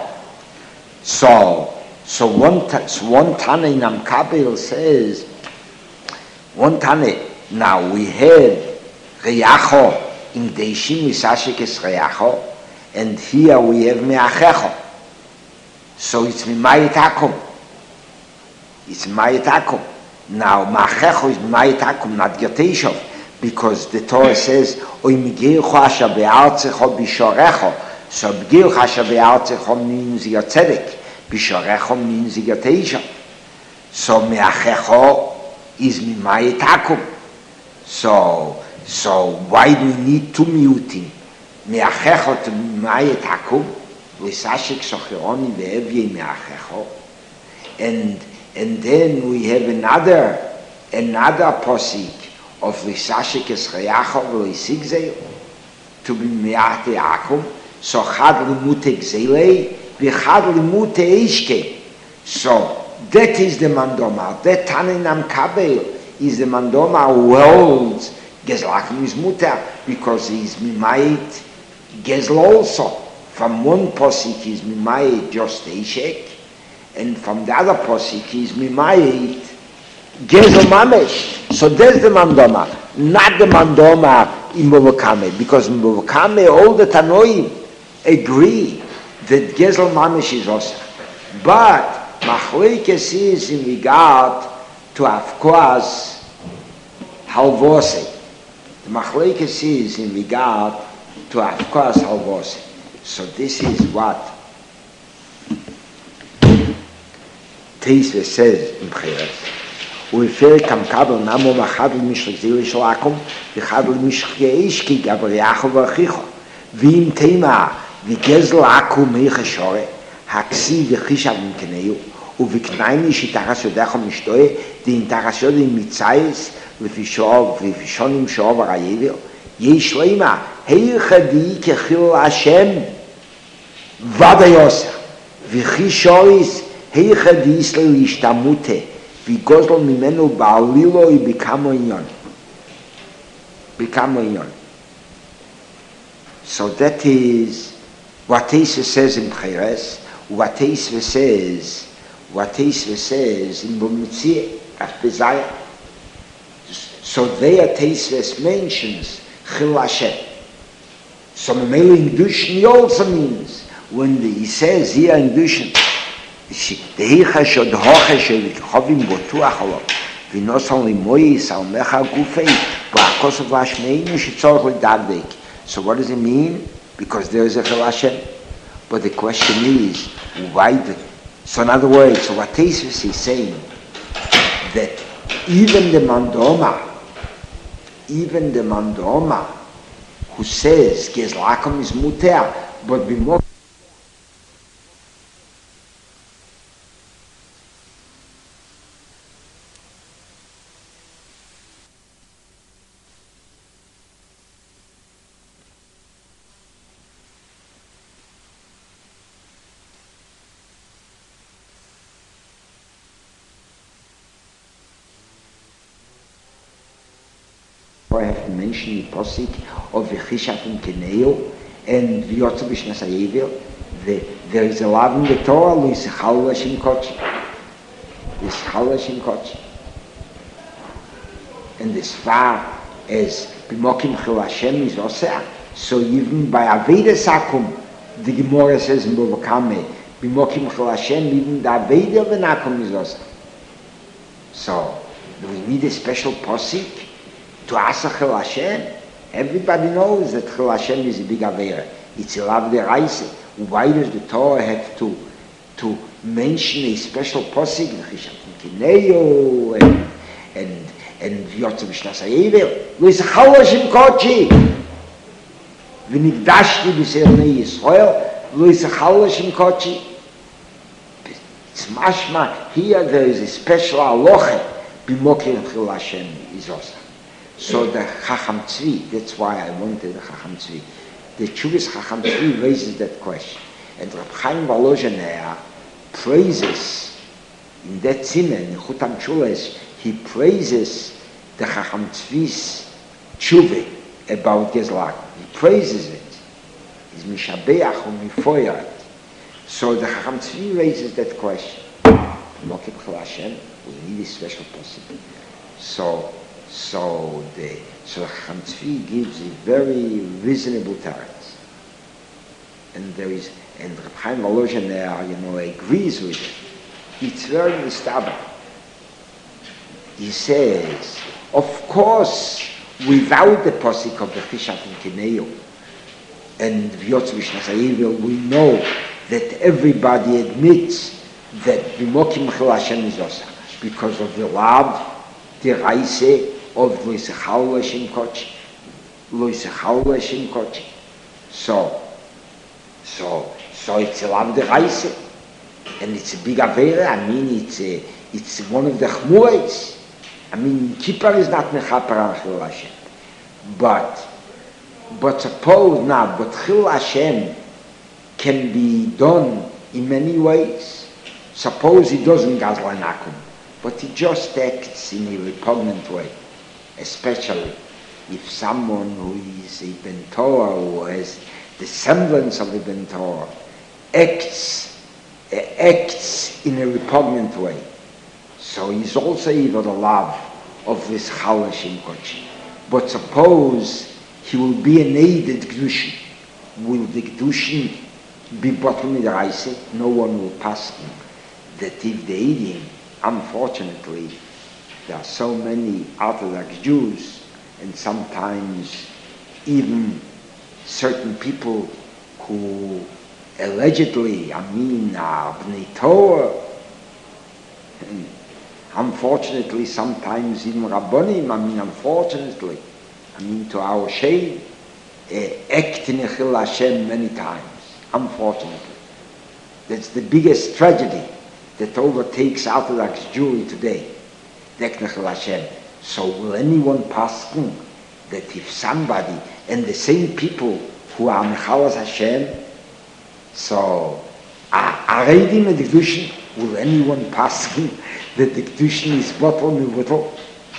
So one Tana in Amkabel says, one Tana, now we had Reyacho in Deishim yisashik es Reyacho, and here we have me'achecho. So it's mimayitakum. It's mimayitakum. Now, Machecho is Ma'itakum, not Gerteshov, because the Torah says, Oy migilcho asher be'artzecho bishorecho. So Migilcho asher be'artzecho means your tzedek, bishorecho means your Gerteshov. So Me'achecho is Ma'itakum. So why do we need two miutim? מאחכו תמאי את עקום, Lisashik Sochironi ve'evye me'achecho. And then we have another posik of Lisashik Eschayacho ve'lisigzei to be me'ate akum. So chad limute gzeilei v'chad limute eishke. So that is the mandoma. That Taninam Kabel is the mandoma who holds Gezlakim is muter because he is mimayit Gezl also. From one posik is mimayit just Eishek, and from the other posik is mimayit Gezel Mamesh. So there's the mandoma, not the mandoma in Bavakame, because in Bavakame all the Tanoim agree that Gezel Mamesh is also. But Machlekes is in regard to, of course, Halvose. The Machlekes is in regard to, of course, Halvose. So this is what Teisve says in Cheres. ולפרק כמקבל נמו מחד למשך זילי של עקום וחד למשך יאיש כי גבריחו ואחיכו ואם תימה וגזל עקום היכה שורה הכסי וחישב מכנהו ובקנייני שתחס יודחו משתוה דין תחס יודע מצייס לפשונים שוב הרעיבר יש לימה היכה די כחיל השם ודאי עושה וכי שוריס היכה די ישראל להשתמותה וגוזל ממנו בעלילו become עניין. So that is what Teisve says in Cheres, what Teisve says in B'Mitziah of Bezayah. So there Teisve mentions Chil Hashem. So Memele in Dushin also means, when he says here in Dushin, דהיכה שדהוכה שחובים בטוח עליו ונוסן למויס על מחה גופי והכוסף להשמעינו שצורך לדקדק. So what does it mean? Because there is a Chil Hashem. But the question is, why? So in other words, so what Teisve is saying, that even the mandoma who says Gezlakum is muter, but b'mo I have to mention the posik of V'chishaf and Keneo and V'yotza B'shnas HaYevil. There is a love in the Torah, L'Yisachal Hashem Kochi. L'Yisachal Hashem Kochi. And as far as B'mokim Chil Hashem is Oseh, so even by Aveda Sakum, the Gemara says in Bavakame, B'mokim Chil Hashem, even the Aveda V'nakum is Oseh. So, do we need a special posik to Asa Chil Hashem? Everybody knows that Chil Hashem is a big Avera. It's a love deraisa. Why does the Torah have to mention a special posik, V'chishafim Kineo, and V'yotza B'shnas HaYevil? L'Yisachal Hashem Kochi. V'nigdashti b'Seirnei Yisrael, L'Yisachal Hashem Kochi. It's mashma, here there is a special aloche, B'mokim Chil Hashem is also. So the Chacham Tzvi, that's why I wanted the Chacham Tzvi. The Chuvas Chacham Tzvi raises that question. And Reb Chaim Volozhin praises, in that Zimen, in Chutam Chules, he praises the Chacham Tzvi's Tshuve about Gezlak. He praises it. He's Mishabeach or Mifoyat. So the Chacham Tzvi raises that question. Mokim Chil Hashem, we need a special person. So the Chacham Tzvi gives a very reasonable tarot, and Reb Chaim Volozhin agrees with it. It's very stubborn. He says, of course, without the posik of the V'chishaf and Kineo and V'yotza B'shnas HaYevil, we know that everybody admits that B'mokim Chil Hashem is also because of the love, the raise of L'Yisachal Hashem Kochi. So it's a lav de reise, and it's a big avera. I mean, it's one of the chmuos. I mean, kippur is not mechaper on Chil Hashem, but suppose now, but Chil Hashem can be done in many ways. Suppose he doesn't gazla nakum, but he just acts in a repugnant way, especially if someone who is a Ben Torah, who has the semblance of a Ben Torah, acts in a repugnant way. So he's also either the love of this Chalashim Kodesh. But suppose he will be an aided Kedushin. Will the Kedushin be bottom in the Reise? No one will pass him. That if the aiding, unfortunately, there are so many Orthodox Jews, and sometimes even certain people who allegedly, are Bnei Torah, and unfortunately sometimes even Rabbonim, unfortunately, to our shame, act in Chil Hashem many times, unfortunately. That's the biggest tragedy that overtakes Orthodox Jewry today, the Chil Hashem. So will anyone paskin that if somebody, and the same people who are Mechalas Hashem, so are reading the Kedushin, will anyone paskin that the Kedushin is bottle mivutol?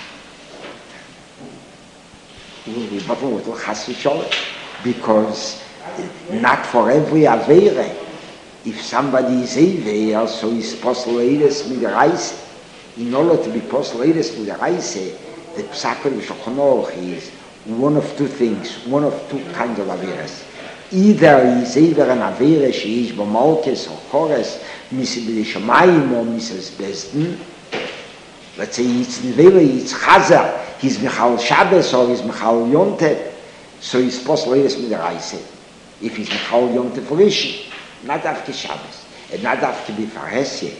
Will be bottle mivutol chas v'sholem? Because not for every Aveire, if somebody is Aveir, so he's postulated mid'raisa. In order to be postulated mid'raisa, the Psak of Shulchan Aruch is one of two things, one of two kinds of Aveiras. Either he's either an Aveira she'ish b'malkes or chores, misi b'dei shamayim or mises bezdin. Let's say it's Nevela, it's Chazar, he's Michal Shabbos or he's Michal Yontef, so he's postulated mid'raisa. If he's Michal Yontef Rishon, not after Shabbos, and not after Bifarhesye,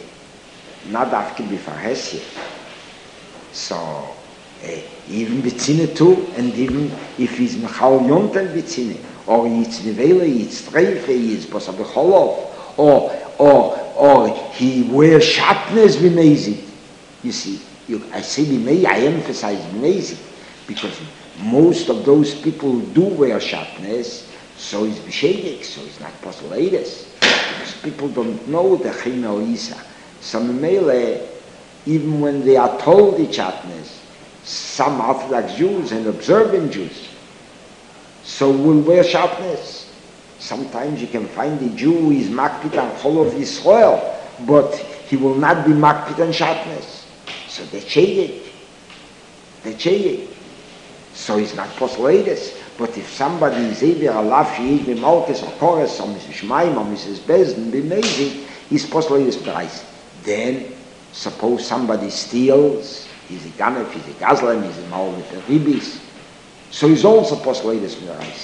So, even Betzine too, and even if he's Michal Yontel Betzine, or it's Nevela, it's Treife, it's Bosa Becholov, or he wears shatnez b'mezid. You see, I say b'mezid, I emphasize b'mezid, because most of those people do wear shatnez, so he's b'shegek, so he's not postulated. Because people don't know the China Isa. Some Mele, even when they are told the shatnez, some Orthodox Jews and observant Jews, so will wear shatnez. Sometimes you can find a Jew who is makpid on Chol of Yisrael, but he will not be makpid on shatnez. So they change it. So he's not postulated. But if somebody is either a lav she'eid b'malkes or chores or Mrs. Shemaim or Mrs. Bezdin b'mezid, he's postulated b'reis. Then suppose somebody steals, he's a ganef, he's a gazlan, he's a malve ribis, so he's also postulated b'reis.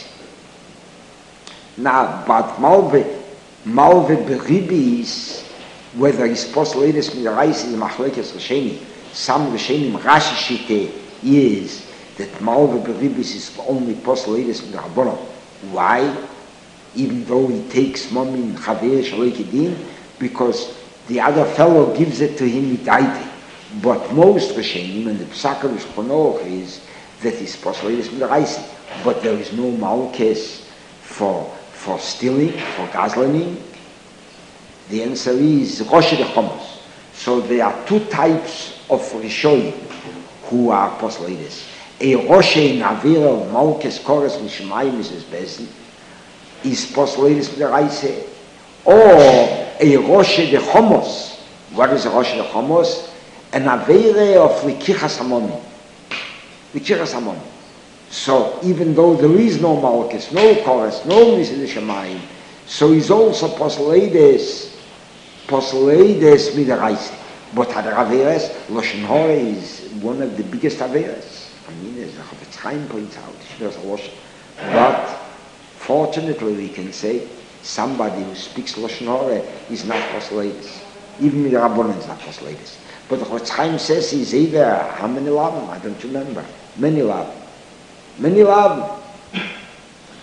Now, but malve beribis, whether he's postulated b'reis is machlekes Rishonim. Some Rishonim Rashi Shite is that malve beribis is only postulated b'rabbanon. Why? Even though he takes momin chaver shalei kedin, because the other fellow gives it to him itaiti. But most Rishonim and the Psak of Shulchan Aruch is that he's postulated b'reis, but there is no malkes for stealing, for gazlaning. The answer is Rosh Chomos. So there are two types of Rishonim who are postulated. A Rosh in Avira of malkes chores Mishmayim is Bezdin is postulated b'reis, or a Rosh de Chomos. What is a Rosh de Chomos? An Aveire of Likichas Hamonim. So even though there is no Malchus, no Chorus, no Mitzvah Shemayim, so he's also postulated mid'raisa. But other Aveires, Lashon Hara is one of the biggest Aveires. As the Chofetz Chaim points out, but fortunately we can say somebody who speaks Lashon Hara is not postulated. Even Midrabanan is not postulated. But the Chofetz Chaim says he's either, how many lavim? I don't remember. Many lavim.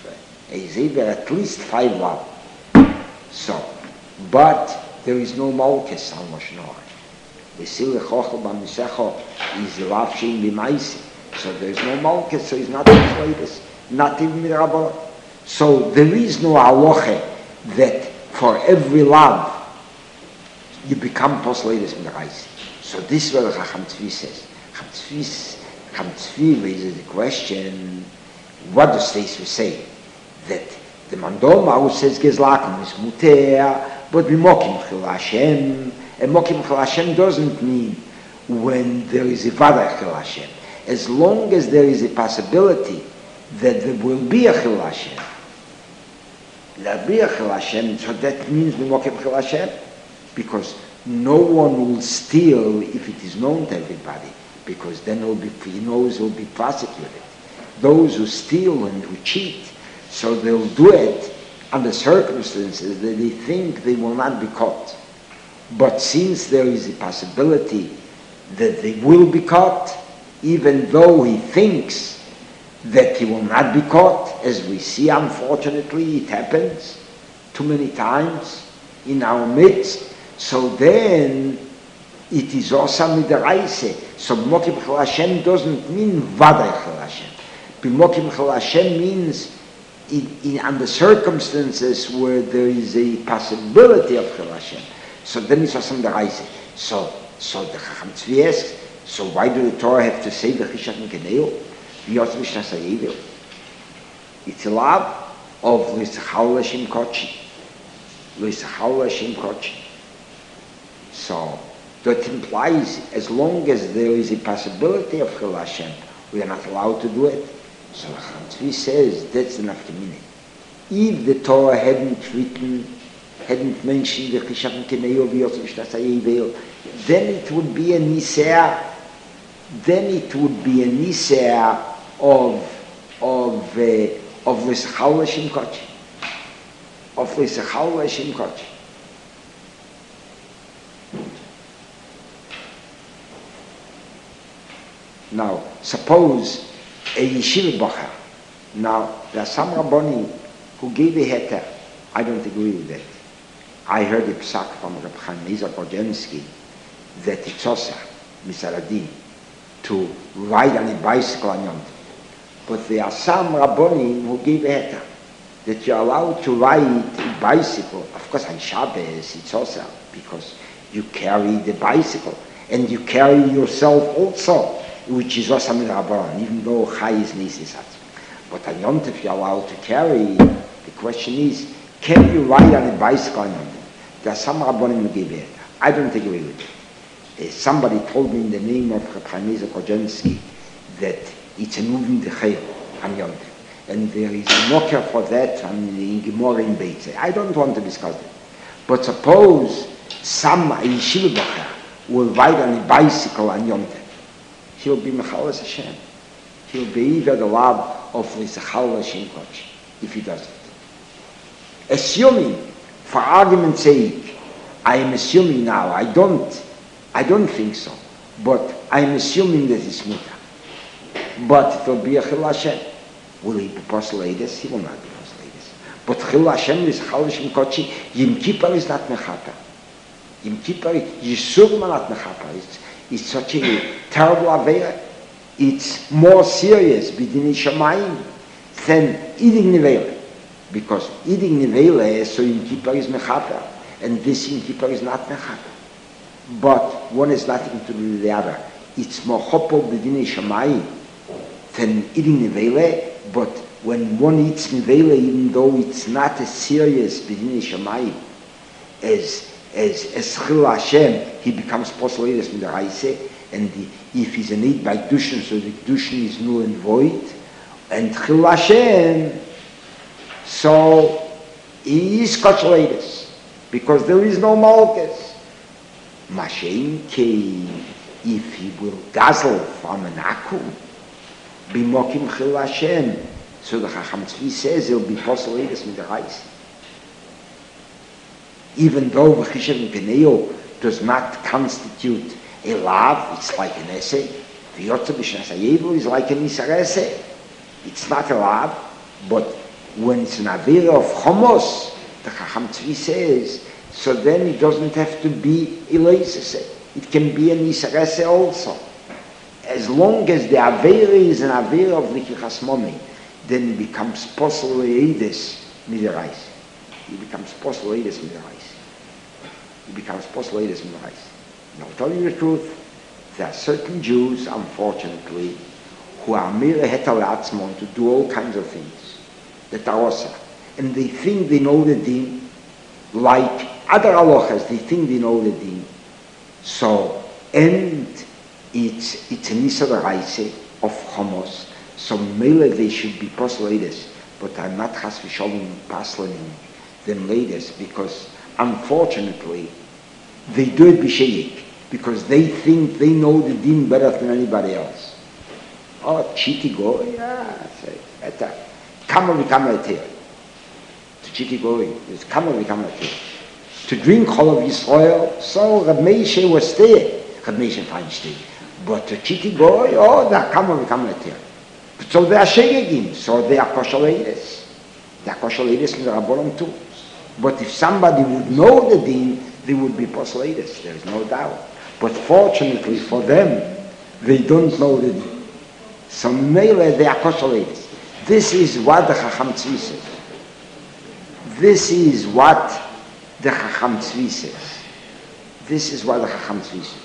He's over at least 5 lav. So, but there is no malchus on Lashon Hara. The Sile Chochel Bamisecho is lav shein b'maisi. So there is no malchus, so he's not persuaded, not even mirabah. So there is no halacha that for every lav you become persuaded mid'raisa. So this is what Chacham Tzvi says. Chacham Tzvi raises the question, what does Tosfos say? That the Mandoma who says Gezlakim is muter, but Mokim Chil Hashem, and Mokim Chil Hashem doesn't mean when there is a Vada Chil Hashem. As long as there is a possibility that there will be a Chil Hashem, there'll be a Chil Hashem, so that means Mokim Chil Hashem, because no one will steal if it is known to everybody, because then he knows he'll be prosecuted. Those who steal and who cheat, so they'll do it under circumstances that they think they will not be caught. But since there is a possibility that they will be caught, even though he thinks that he will not be caught, as we see, unfortunately, it happens too many times in our midst, so then it is also mid'raisa. So Mokim Chil Hashem doesn't mean Vaday Chil Hashem. Mokim Chil Hashem means under circumstances where there is a possibility of Chil Hashem. So then it's also mid'raisa. So the Chacham Tzvi asks, so why do the Torah have to say the Chishat Keneo? It's a lav of L'Yisachal Hashem Kochi. L'Yisachal Hashem Kochi. So that implies as long as there is a possibility of Chil Hashem, we are not allowed to do it. So Chacham Tzvi says that's enough to mean it. If the Torah hadn't mentioned the Chishat Keneo then it would be a nisea. Then it would be a nisea of L'Yisachal Hashem Kochi. Of L'Yisachal Hashem Kochi. Now, suppose a yeshiva bocher. Now, there are some Rabboni who gave a heter. I don't agree with that. I heard a psak from Reb Chaim Mezer Korzenitzky that it's also misaladin to ride on a bicycle on Yom Tov. But there are some Rabboni who gave a heter that you're allowed to ride a bicycle. Of course, on Shabbos it's also because you carry the bicycle and you carry yourself also, which is also Rabbanan, even though Chai is Nisisat. But on Yom Tov you're allowed to carry. The question is, can you ride on a bicycle on Yom Tov? There are some Rabbanim who give it. I don't agree with it. Somebody told me in the name of Reb Chaim Mezer Korzenitzky that it's a moving the Chayil on Yom Tov. And there is a knocker for that in Gemara in Beitze. I don't want to discuss it. But suppose some yeshiva bocher will ride on a bicycle on Yom Tov. He'll be Mechalas Hashem. He'll be either the lab of L'Yisachal Hashem Kochi, if he does it. Assuming, for argument's sake, I am assuming now, I don't think so, but I am assuming that it's mutar. But it will be a Chil Hashem. Will he be Posleides? He will not be Posleides. But Chil Hashem is L'Yisachal Hashem Kochi. Yom Kippur is not Mechaper. Yom Kippur, Yisur not Mechaper. It's such a terrible aveira. It's more serious b'dinei shamayim than eating nevela, because eating nevela so Yom Kippur is mechaper, and this Yom Kippur is not mechaper. But one has nothing to do with the other. It's more choppol b'dinei shamayim than eating nevela. But when one eats nevela, even though it's not as serious b'dinei shamayim as Chil Hashem, he becomes posleides mid'raisa, and if he's an eat by Kedushin, so the Kedushin is null and void, and Chil Hashem, so he is posleides, because there is no malchus. Mashein Kei, if he will dazzle from an akum, b'mokim Chil Hashem, so the Chacham Tzvi says he'll be posleides mid'raisa. Even though V'chishav Peneo does not constitute a lav, it's like an essay. V'yotza b'shnas ha'yevul is like an isar essay. It's not a lav, but When it's an Avera of Chomos, the Chacham Tzvi says, so then it doesn't have to be Iloisese. It can be an Isarese also. As long as the Avera is an Avera of Likichas Momi, then it becomes Posel Eides Miderais. It becomes Posel Eides Miderais. It becomes Posel Eides Miderais. Now, I'll tell you the truth, there are certain Jews, unfortunately, who are mere hetalatzmon to do all kinds of things that are osa. And they think they know the din, like other halachas, they think they know the din. So, and it's an Isra Raise of Chomos, so mele they should be posleides, but I'm not chas v'sholem paslenim them ladies, because unfortunately they do it b'sheyik, because they think they know the din better than anybody else. Oh, chiti go, yeah, say, kama v'kama etir. To chiti go, it's kama v'kama etir. To drink Chol of Yisrael, so Reb Meishe was there, Reb Meishe Feinstein. But to chiti go, oh, they're kama v'kama etir. So they are shegegim, so they are kosher ladies. They are kosher ladies in the Rabbanon too. But if somebody would know the din, they would be posleides, there is no doubt. But fortunately for them, they don't know the din. So mele, they are kosher ladies. This is what the Chacham Tzvi says. This is what the Chacham Tzvi says. This is what the Chacham Tzvi says.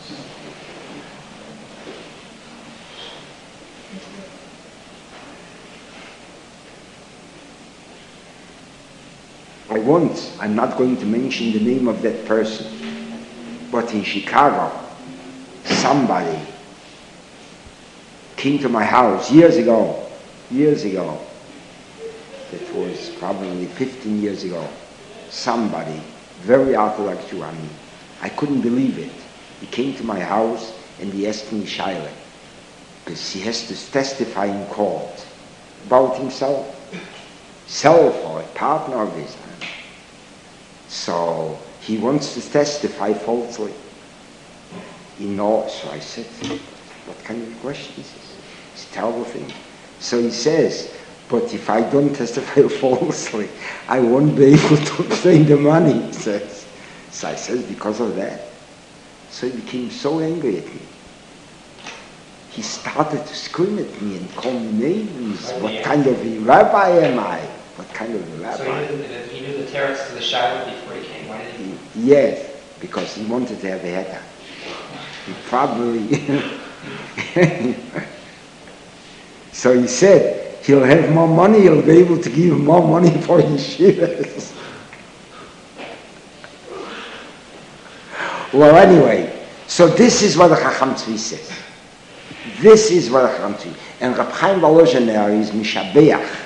I'm not going to mention the name of that person, but in Chicago, somebody came to my house years ago, that was probably 15 years ago, somebody, very Orthodox Jew, I couldn't believe it. He came to my house and he asked me Shaila, because he has to testify in court about himself or a partner of his. So he wants to testify falsely. So I said, what kind of question is this? It's a terrible thing. So he says, but if I don't testify falsely, I won't be able to obtain the money, he says. So I said, because of that. So he became so angry at me. He started to scream at me and call me names. What kind of a rabbi am I? What kind of a rabbi? So he knew the teretz to the Shiloh before he came. Why did he? Yes, because he wanted to have a heta. He probably... So he said, he'll have more money, he'll be able to give more money for yeshivas. Well, anyway, so this is what the Chacham Tzvi says. This is what the Chacham Tzvi. And Reb Chaim Volozhiner is mishabeach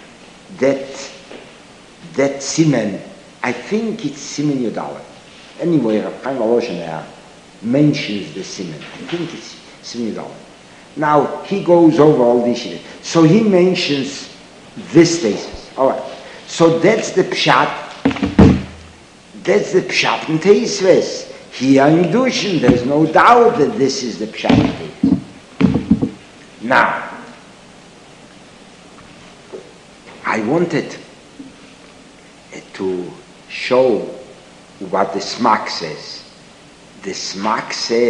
that simen, I think it's simen Yodaleh. Anyway, Reb Chaim Volozhiner mentions the simen. I think it's simen Yodaleh. Now, he goes over all these shit. So he mentions this thesis. All right. So that's the pshat. That's the pshat in Teisves. Here in Dushin, there's no doubt that this is the pshat in Teisves. Now, I wanted to show what the Smak says. The Smak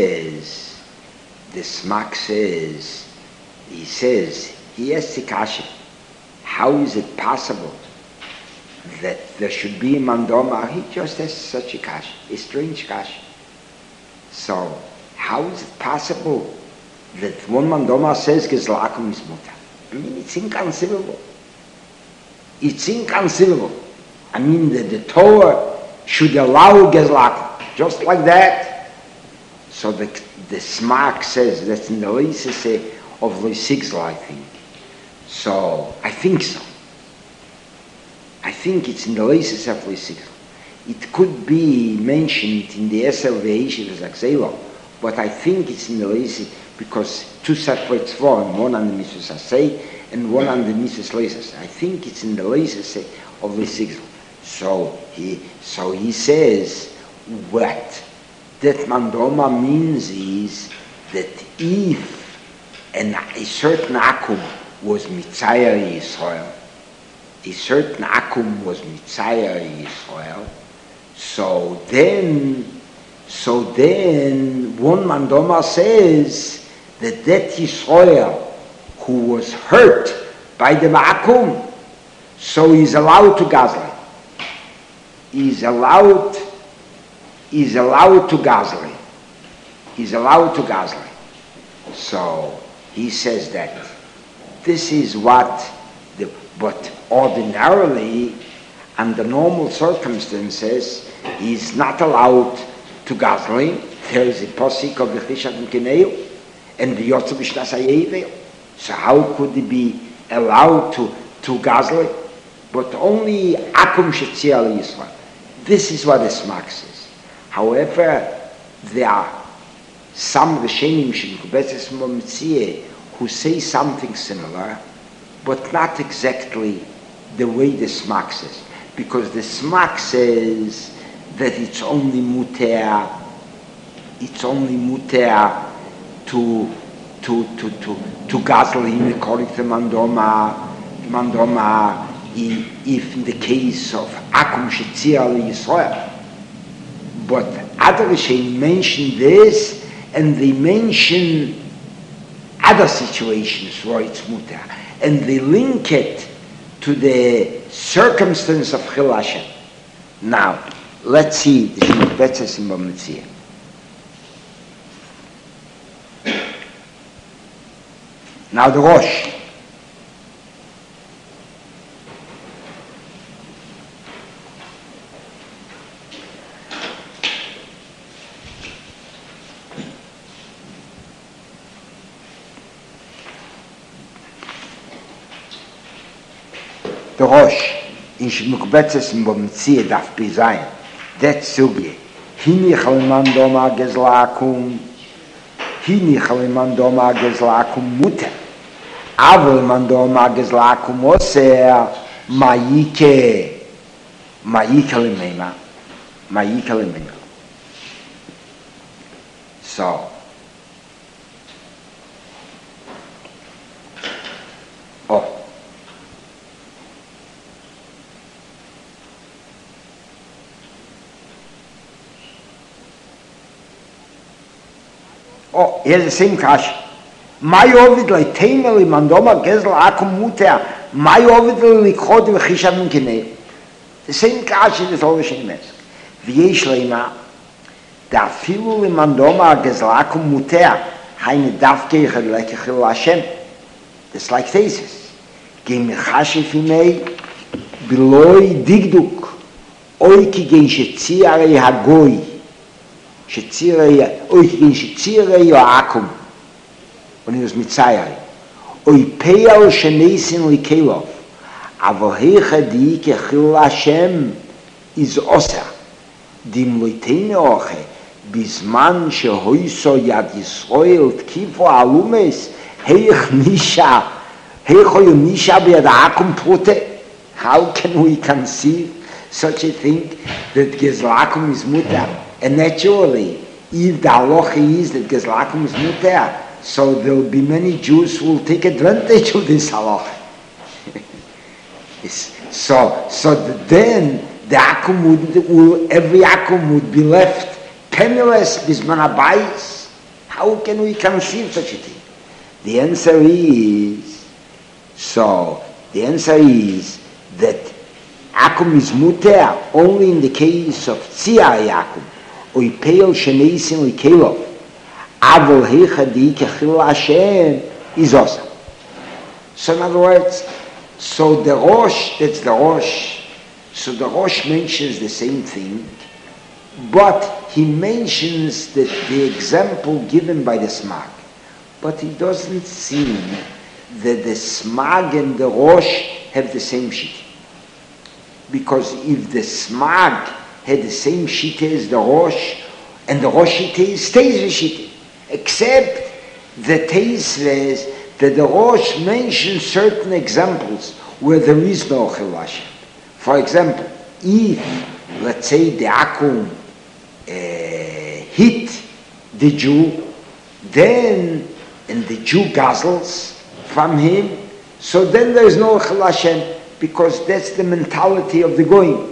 says, he asks the kasha, how is it possible that there should be a mandoma? He just asks such a kasha, a strange kasha. So, how is it possible that one mandoma says gezlakum is muta? I mean, it's inconceivable. It's inconceivable. I mean, that the Torah should allow gezlakum, just like that. So the Smak says that's in the Leises of Leisigzla, I think. So, I think so. I think it's in the Leises of Leisigzla. It could be mentioned in the Eser Ve'eshiv Zakzelo, but I think it's in the Leises because two separate tzvorim, one on the Mitzvus Asay and one on the Mitzvus Leises. I think it's in the Leises of Leisigzla. So he says what that mandoma means is that if a certain akum was Mitzayah Yisrael, a certain akum was Mitzayah Yisrael, so then one Mandoma says that Yisrael who was hurt by the akum, so he's allowed to gazle. He's allowed to gazle. He's allowed to gazle. So he says that this is but ordinarily, under normal circumstances, he's not allowed to gazle. There is a posik of the Chishat Mkeneil and the Yotze B'Shnas HaYevel. So how could he be allowed to gazle? But only akum shetzia Yisrael. This is what the smak says. However, there are some Rishonim who say something similar, but not exactly the way the smak says. Because the smak says that it's only muter to gazle him according to Mandoma, if in the case of akum shetzia Yisrael. But other Rishonim mention this, and they mention other situations where it's muter, and they link it to the circumstance of Chil Hashem. Now, let's see the Shembetzes in Bamitzia. Now the Rosh. The Rosh in Shemukbetzes in Bamitzia Daf Pizayin. That sugye. Hini chaliman doma gezlakum. Hini chaliman doma gezlakum muter. Aval mandoma gezlakum oser ma'ike limena. So, here's the same kash. My ovid like temeli mandoma gezel akum muter. My ovid like chod v'chishav mkinei. The same kash is all the same mask. V'yesh leima da afilu li mandoma gezel akum muter. Haine davke yechad leke chil Hashem. It's like thesis. Gem chashif imei biloi digduk. Oy ki gen shetziarei hagoi. Shetzirei akum, when he was Mitzayah. Oy peyal sheneisin likelov, avohecha diike chil Hashem is oser. Dim loiteine oche, bizman shehoiso yad Yisrael tkifo alumes, heich nisha b'yad akum prote. How can we conceive such a thing that gezlakum is mutar? And naturally, if the halacha is that gezlakum is mutar, so there will be many Jews who will take advantage of this halacha. so then the akum every akum would be left penniless bisman habayis. How can we conceive such a thing? The answer is that akum is mutar only in the case of tziyah akum. Oy peil sheneisin likelov, avol heicha diike chil Hashem is awesome. So in other words, so the Rosh mentions the same thing, but he mentions that the example given by the Smag, but it doesn't seem that the Smag and the Rosh have the same shit. Because if the Smag had the same shite as the Rosh, and the Rosh shite stays with shite, except the Teis says that the Rosh mentions certain examples where there is no Chil Hashem. For example, if, let's say, the akum hit the Jew, then, and the Jew guzzles from him, so then there is no Chil Hashem, because that's the mentality of the goyim.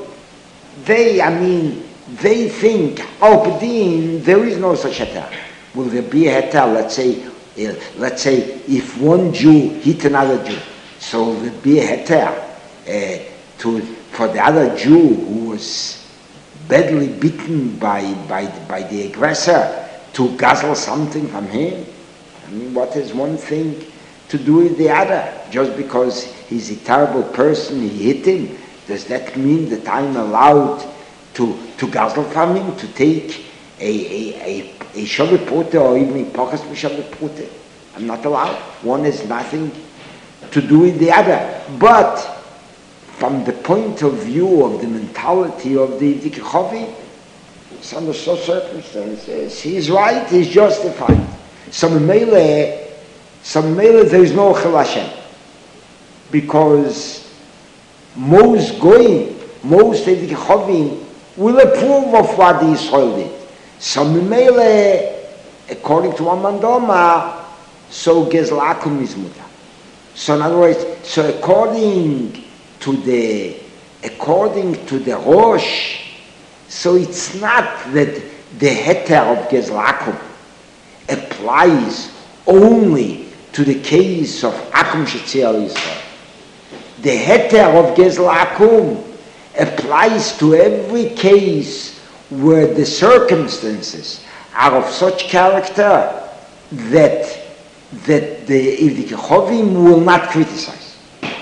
They think, Alpidin, there is no such heter. Will there be a heter? Let's say if one Jew hit another Jew, so will there be a heter for the other Jew who was badly beaten by the aggressor to guzzle something from him? What is one thing to do with the other? Just because he's a terrible person, he hit him, does that mean that I'm allowed to guzzle from him, to take a Shabbat Pote or even a Pachas Shabbat Pote? I'm not allowed. One has nothing to do with the other. But from the point of view of the mentality of the Dikhovi, under such circumstances, he's right, he's justified. Some mele there is no Chil Hashem, because most Dikhovim will approve of what the Yisrael did. Some mele, according to Amandoma, so Gezlakum is muta. So in other words, according to the Rosh, so it's not that the heter of Gezlakum applies only to the case of Akum Shetziel Yisrael. The heter of Gezlakum applies to every case where the circumstances are of such character that the Kechovim will not criticize.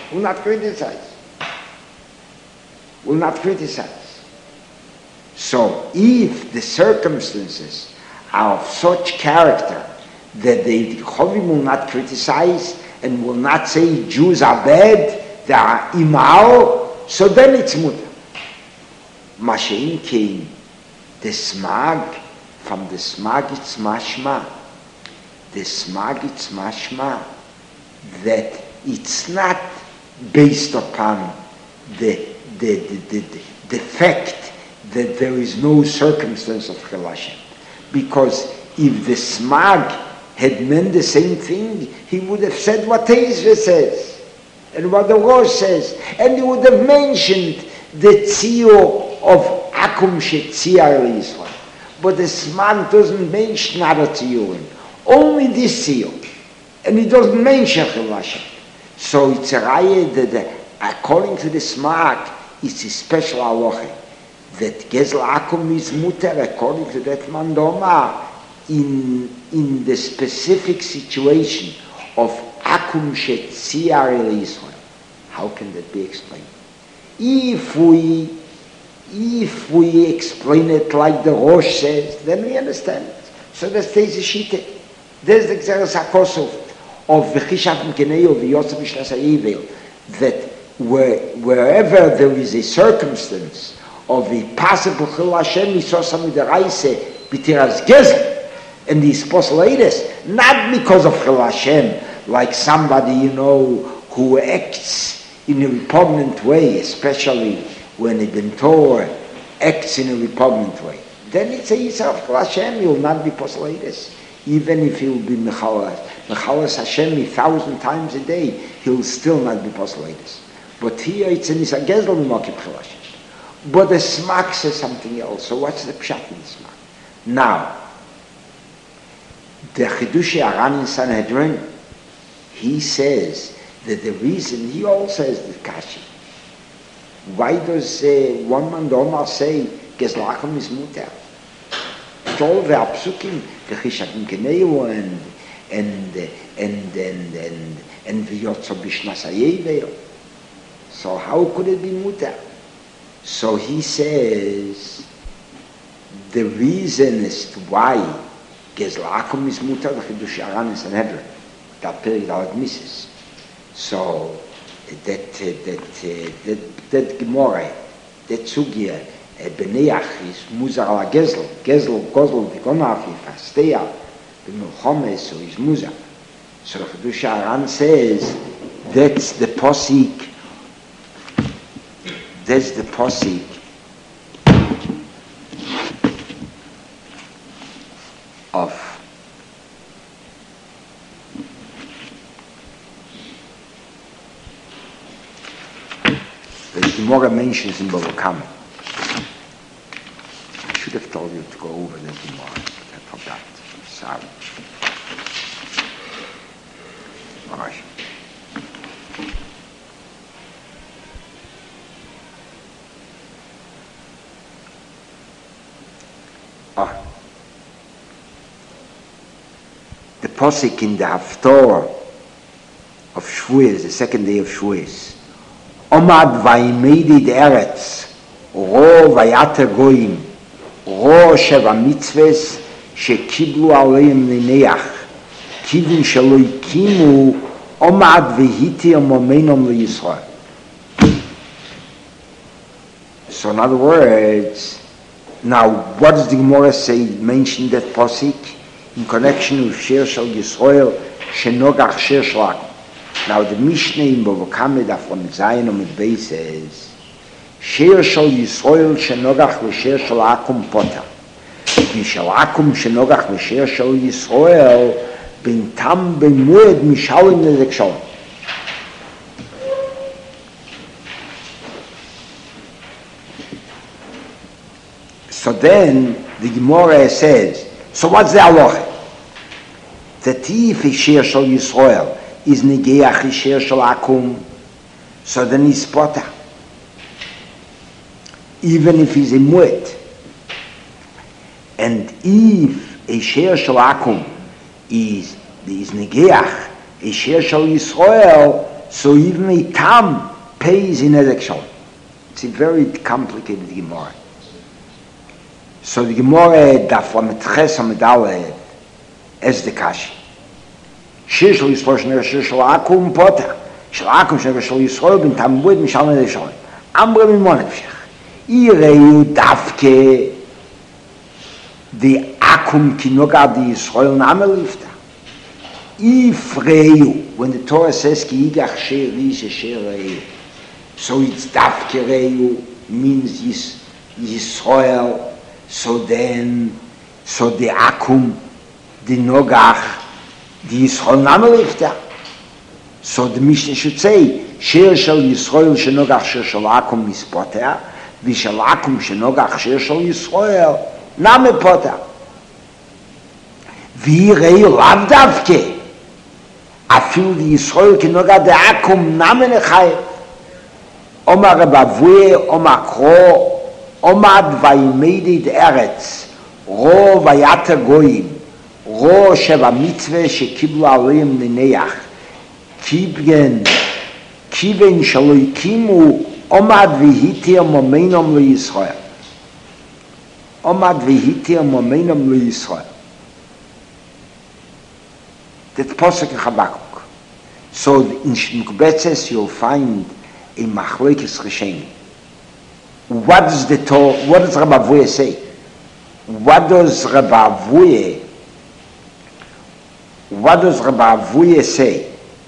So if the circumstances are of such character that the Kechovim will not criticize and will not say Jews are bad, they are imal, so then it's mutter. Mashein came the smag, from the smag it's mashma. The smag it's mashma that it's not based upon the fact that there is no circumstance of Chil Hashem. Because if the smag had meant the same thing, he would have said what Ezra says and what the Rosh says, and he would have mentioned the tzio of Akum Shetzia Yisrael. But the smag doesn't mention other tzioim, only this tzio, and he doesn't mention Chil Hashem. So it's a raya that according to the smag, it's a special halacha that Gezel Akum is muter according to that mandoma in the specific situation of Akum Shetzia Yisrael. How can that be explained? If we explain it like the Rosh says, then we understand it. So that's the Shita. There's the Xeris HaKosov of V'chishav Mkenei of Yosef Mishnas HaYivel, that wherever there is a circumstance of a possible Chil Hashem, he saw some of the Reise B'tiras Gezel, and he's postulated, not because of Chil Hashem, like somebody, who acts in a repugnant way, especially when a Bentor acts in a repugnant way. Then it's a Yisra of Chil Hashem, he will not be postulated. Even if he will be Mechalas Hashem 1,000 times a day, he will still not be postulated. But here it's an Yisra Gezel Mimokib Chil Hashem. But the Smak says something else. So what's the pshat in the Smak? Now, the Chidush Aran in Sanhedrin, he says that the reason, he all says the Kashi. Why does one man Omar say Gezlachem is muter? All the Apsukim, the Chishakim Keneu and the Yotzo Bishnas HaYevel. So how could it be muter? So he says the reason as to why Gezlachem is muter, the Chidush Aran in Sanhedrin, that period out misses. So that Gemara, that Sugya, Beneach is Muzar ala Gezel, Gozl, Vigonaf, Fastea, B'milchome, so is Muzar. So the Chidush Aran says that's the posik of The Gemara mentions in Bava Kama. I should have told you to go over the Gemara, but I forgot. Sorry. All right. The posik in the Haftorah of Shavuos, the second day of Shavuos. Omad vayimedid eretz, ro vayater goyim, ro sheva mitzves, shekiblu aleim lineach, kivin shelo ikimu, omad vehiti omomenom liyisrael. So in other words, now what does the Gemara say, mention that posik in connection with Shir Shal Yisrael, Shenogach Shir Shalak? Now the Mishnah in Bava Kama Daf Lamed Zayin Amud Beis says, Shir Shal Yisrael Shenogach V'Shir Shal Akum Potter. V'Shal Akum Shenogach V'Shir Shal Yisrael Ben Tam Ben Mued Mishalim Nezek Shalom. So then the Gemara says, so what's the halacha? That if a Shir Shal Yisrael is Negeach Shir Shal Akum, so then he's potter. Even if he's a muet. And if a Shir Shal Akum is Negeach, a Shir Shal Yisrael, so even a Tam pays in Nezek Shalom. It's a very complicated Gemara. So the Gemara Daf Lamed Ches Amud Aleph as the Kashi. Shir Shal Yisrael Shenogach Shir Shal Akum Potter. Shal Akum Shenogach Shal Yisrael Ben Tam Mued Mishalim Nezek Shalom. Ambre Mimon Nefshech. Ireu Davke the Akum Ki Nogach the Yisrael Name Lifta. Ifreu, when the Torah says Ki Yigach Shir Rish Shir Reu, so it's Davke Reu means Yisrael. So the Akum, the Nogach, the Yisrael Name Lifta. So the Mishnah should say, Shir Shal Yisrael Shenogach Shir Shal Akum is Potter, V'Shal Akum Shenogach Shir Shal Yisrael Name Potter. V'Yirei Lav Davke, Afil the Yisrael Kenogach the Akum Name Nechayev. Omar Rabavue, Omar Kro, Omad vayimedid eretz, ro vayater goyim, ro sheva mitzveh shekiblu aleim lineach, kiven shelo ikimu, omad vihiti omomenom liyisrael. Omad vihiti omomenom liyisrael. That's posuk in Habakkuk. So in Shmukbetzes you'll find a machlokes rishonim. What does Rabavue say? What does Rabavue say?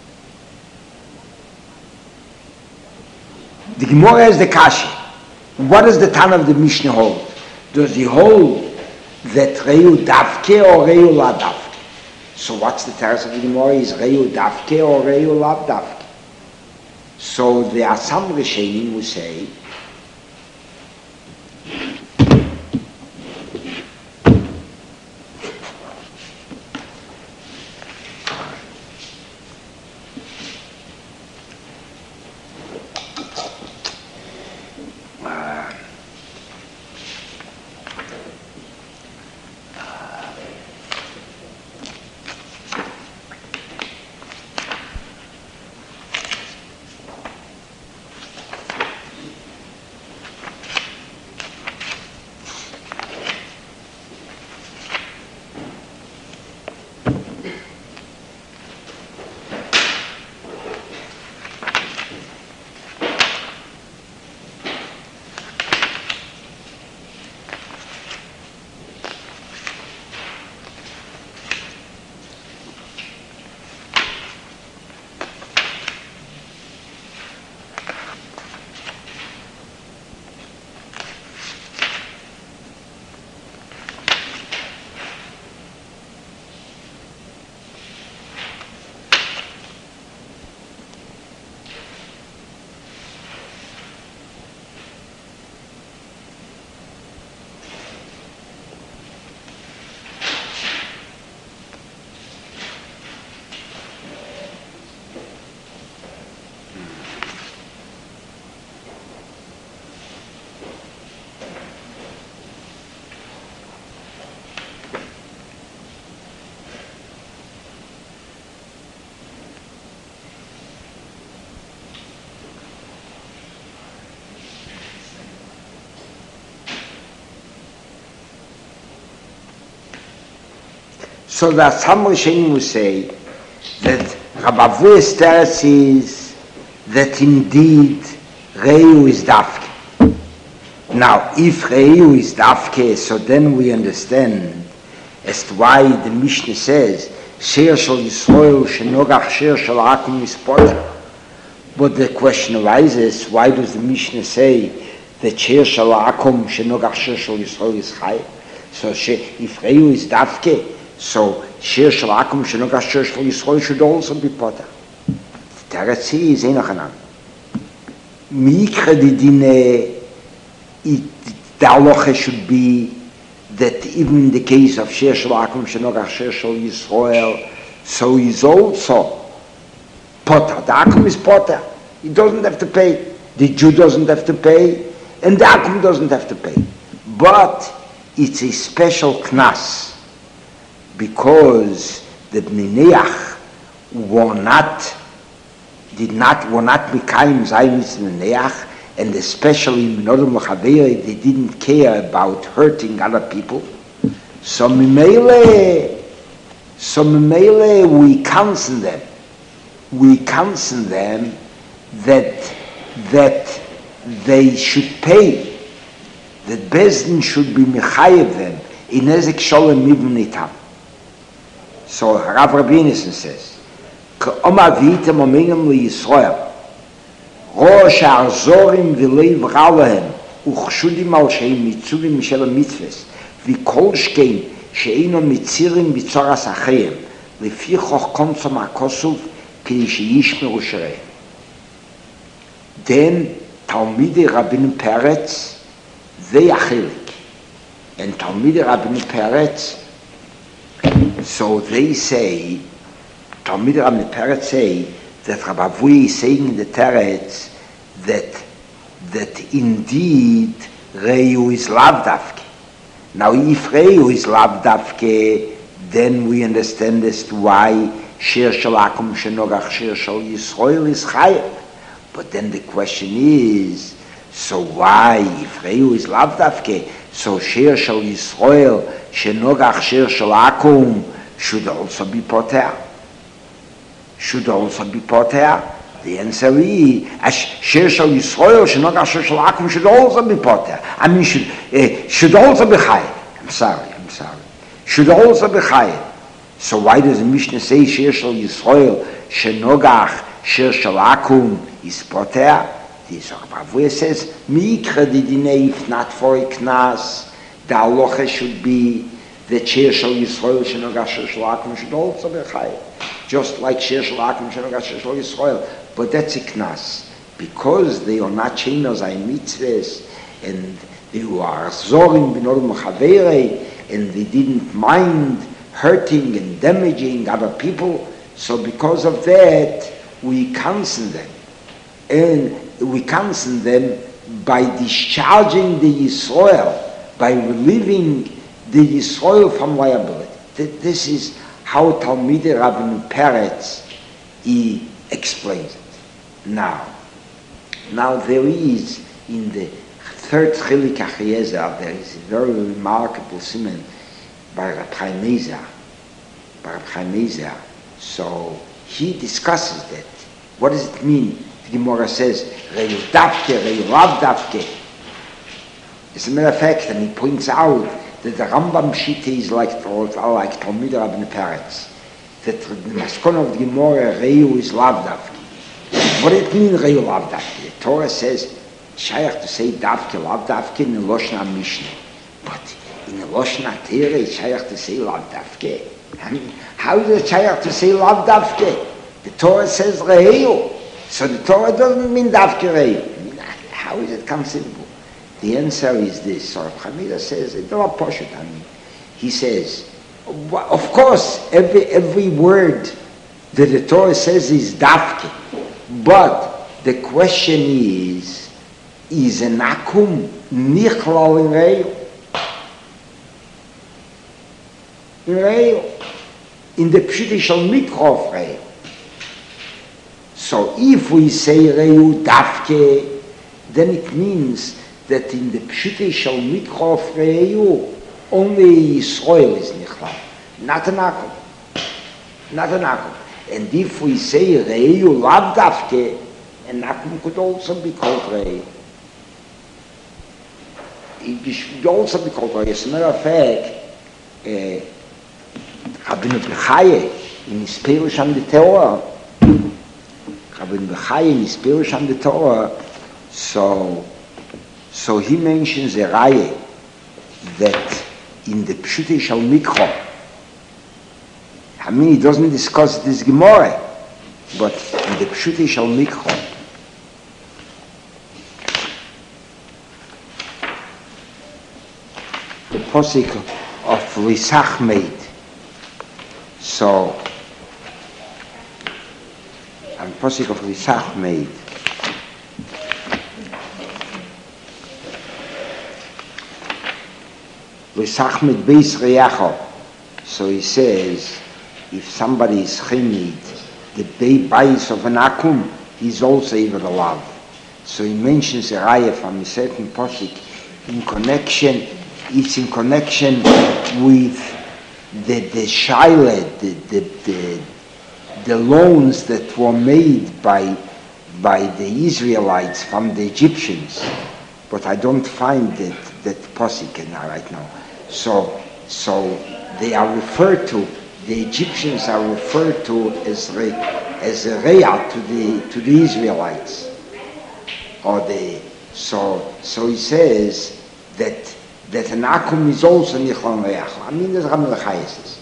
The Gemara is the Kashi. What does the Tan of the Mishnah hold? Does he hold that Reu Davke or Reu La Davke? So what's the teretz of the Gemara? Is Reu Davke or Reu La Davke? So there are some Rishonim who say So that some Rishonim will say that Rabbi Avuya's teretz is that indeed Reu is Dafke. Now, if Reu is Dafke, so then we understand as to why the Mishnah says Sheir Shel Yisrael Shenogach Sheir Shel Akum Mispota. But the question arises, why does the Mishnah say that Sheir Shel Akum Shenogach Sheir Shel Yisrael is Chai? So if Reu is Dafke, so Sheir Shel Akum Shenogach Sheir Shel Yisrael should also be Pota. The teretz is Einachanan. Mikra Didine, the halacha should be that even in the case of Sheir Shel Akum Shenogach Sheir Shel Yisrael, so is also Potter. The Akum is Potter. He doesn't have to pay. The Jew doesn't have to pay, and the Akum doesn't have to pay. But it's a special knas because the Bnei Neach were not Mikayim Zayim Neach, and especially in Nodom L'Chavei, they didn't care about hurting other people. So Mimele, we counsel them. We counsel them that they should pay, that Bezdin should be Mechayev them in Ezek Sholem Mibn Itam. So Rav Rabinison says, K'oma v'item omenim liYisrael, ראש הארזורים ולב רע להם וחשודים על שהם מצווים משל המצווס וכל שכן שאינו מצירים בצורס אחיהם לפי כוח קונסום הכוסוף כדי שישמרו שיריהם. Then תלמידי רבינו פרץ they החלק and תלמידי רבינו פרץ so they say תלמידי רבינו פרץ say that Rabbi Avuya is saying in the teretz that indeed Reu is lav dafke. Now if Reu is lav dafke, then we understand as to why Sheir Shel Akum Shenogach Sheir Shel Yisrael is chayav. But then the question is, so why if Reu is lav dafke, so Sheir Shel Yisrael Shenogach Sheir Shel Akum should also be poter? Should also be poter? The answer is, as Sheir Shel Yisrael, Shenogach Sheir Shel Akum should also be poter. I mean, should also be chayav. I'm sorry. Should also be chayav. So why does the Mishnah say Sheir Shel Yisrael, Shenogach Sheir Shel Akum is poter? This Rabbi Avuya says, Mikra Didine, if not for a knas, the halacha should be that Sheir Shel Yisrael, Shenogach Sheir Shel Akum should also be chayav. Just like Sheir Shel Akum Shenogach Sheir Shel Yisrael, but that's a knas because they are not cheinos ay mitzvahs and they are zorim b'nodom chaverei and they didn't mind hurting and damaging other people. So because of that, we counsel them, and we counsel them by discharging the Yisrael, by relieving the Yisrael from liability. This is how Talmidei Rabbeinu Peretz he explains it. Now there is in the third Chilik Achiezer, there is a very remarkable siman by Reb Chaim Mezer. So he discusses that. What does it mean? The Gemara says, Reu Dafke, Reu Lav Dafke. As a matter of fact, and he points out that the Rambam Shita is like Talmidei Rabbeinu Peretz. That the Maskon of the Gemara, Reu is Lav Dafke. What does it mean, Reu Lav Dafke? The Torah says, Shayach to say Dafke, Lav Dafke in the Loshen Mishnah. But in the Loshen Torah, it's Shayach to say Lav Dafke. I mean, how is it Shayach to say Lav Dafke? The Torah says Reu. So the Torah doesn't mean Dafke Reu. I mean, how is it conceivable? The answer is this. So Hamida says, it's not poshut. I mean, he says, of course, every word that the Torah says is Dafke. But the question is an akum nichlal in Reu? In Reu. In the Pshiti Shel Mikra of Reu. So if we say Reu Dafke, then it means that in the Pshiti Shel Mikra of Reu, only Yisrael is nichlal. not an akum. Not an akum. And if we say Reihu lav dafke, an akum could also be called Reihu. It should also be called Reihu. As a matter of fact, Rabbeinu Bechaye, in his Perush on the Torah, Rabbeinu Bechaye in his Perush on the Torah, so he mentions a Raya that in the Pshutei Shal Mikro, I mean, he doesn't discuss this Gemara, but in the Pshutei Shal Mikro, the posik of Risach made. So, and posik of Risach made. Risach made Beis Reyacho. So he says, if somebody is chimid, the bayis of an akum, he's also even allowed. So he mentions a raya from a certain posik in connection. It's in connection with the shaila, the loans that were made by the Israelites from the Egyptians. But I don't find that posik right now. So they are referred to. The Egyptians are referred to as a re'ah to the Israelites. So he says that an akum is also nichlon re'ach. I mean, there's Rabbeinu Bechaye says.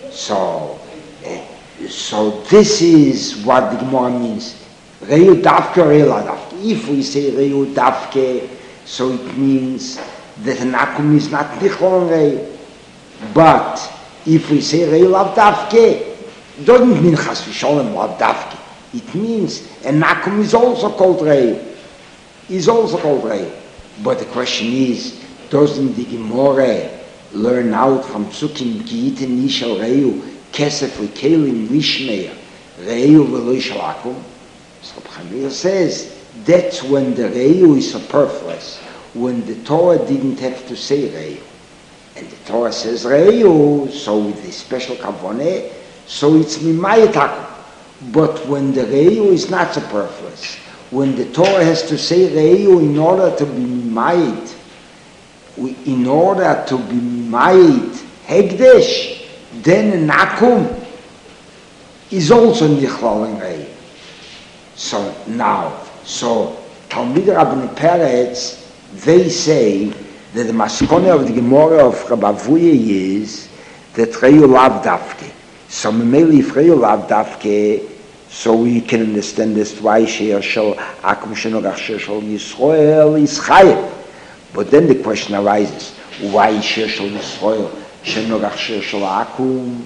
So this is what the Gemara means. Reihu dafke, reihu la dafke. If we say reihu dafke, so it means that an akum is not nichlon re'ah. But if we say reihu lav dafke, it doesn't mean chas v'sholem lav dafke. It means an akum is also called reihu. Is also called reihu. But the question is, doesn't the Gemara learn out from Psukim Giyiten Nishal Reihu Kesef L'Kelim Lishmeya Reihu V'lo Yishal Akum? So Chamir says that's when the Reihu is superfluous, when the Torah didn't have to say Reihu. And the Torah says Reihu, so with the special kavaneh, so it's Mimayet Akum. But when the Reihu is not superfluous, when the Torah has to say Reihu in order to be Mimayet, in order to be Mimayet Hegdesh, then an akum is also nichlal in Reihu. So Talmid Rabbeinu Peretz, they say that the maskone of the Gemara of Rabbi Avuye is that Reihu lav dafke. So Memeli if Reihu lav dafke, so we can understand this why she'er shel akum shenogach she'er shel Yisrael is chayev. But then the question arises, why she'er shel Yisrael shenogach she'er shel akum?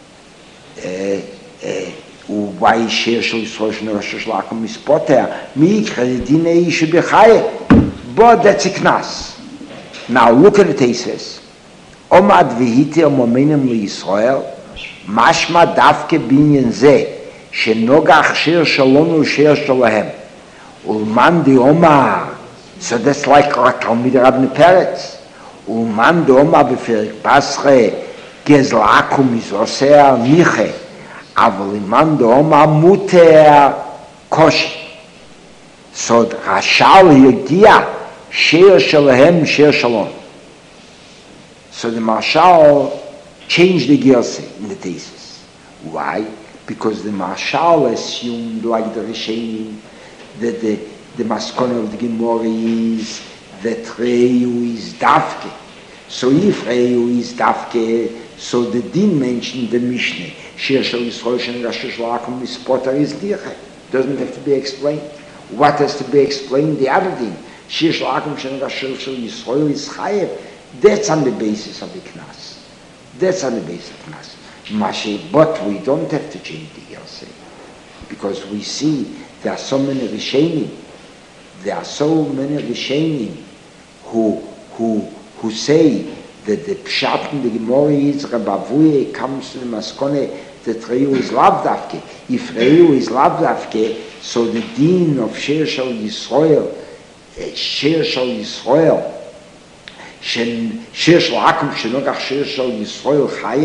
Why she'er shel Yisrael shenogach she'er shel akum is poter? Mikra dinei ishu b'chayev. But that's a knas. Now look at the Tosfos. Omad v'hiti omomenim liYisrael, mashma davke binyan zeh, shenogach she'er shalonu she'er shalahem. Ulman di omar. So that's like Talmid Rabbeinu Peretz. Ulman di omar b'ferik pasche, gezel akum izosea miche, aval iman di omar muter koshi. So Rashal yodia, she'er shalahem, she'er shalom. So the Marshal changed the Gerse in the Tosfos. Why? Because the Marshal assumed, like the Rishonim, that the maskone of the Gemara is that Reihu is dafke. So if Reihu is dafke, so the din mentioned the Mishnah, she'er shel Yisrael shenogach she'er shel akum is poter is dirche. Doesn't have to be explained. What has to be explained? The other thing. She'er shel akum shenogach she'er shel Yisrael is chayev. That's on the basis of the Knas. That's on the basis of Knas. But we don't have to change the Gerse, because we see there are so many Rishonim. There are so many Rishonim who say that the Pshat in the Gemara is Rabbi Avuye comes to the Maskone that Reihu is lav dafke. If Reihu is lav dafke, so the din of she'er shel Yisrael, she'er shel Yisrael, she'er shel akum shenogach she'er shel Yisrael chayev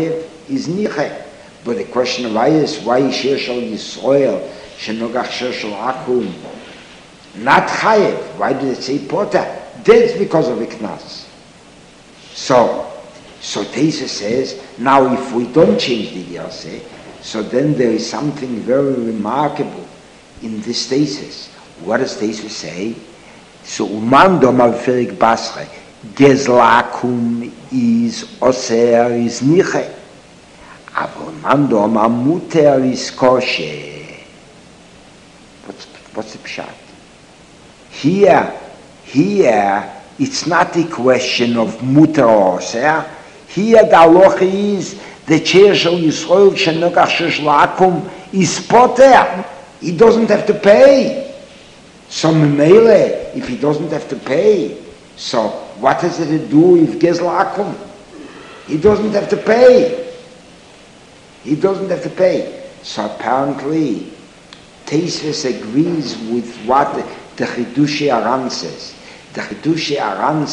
is niche. But the question arises, why is Shir Shal Yisrael Shenogach Shir Shal Akum not chayev? Why did it say poter? That's because of iknas. So Teisa says, now if we don't change the Yaseh, so then there is something very remarkable in this thesis. What does Teisa say? So Uman Domar Ferik Basre, Gezlakum is Oser is Niche. Aber Uman Domar Muter is Koshe. What's the pshat? Here, it's not a question of muter or oser. Here the halacha is the Shir Shal Yisrael Shenogach Shir Shal Akum is poter. He doesn't have to pay. So Memele, if he doesn't have to pay, so what has it to do with Gezel Akum? He doesn't have to pay. He doesn't have to pay. So apparently, Teisves agrees with what the Chidushei Aran says. The Chidushei Aran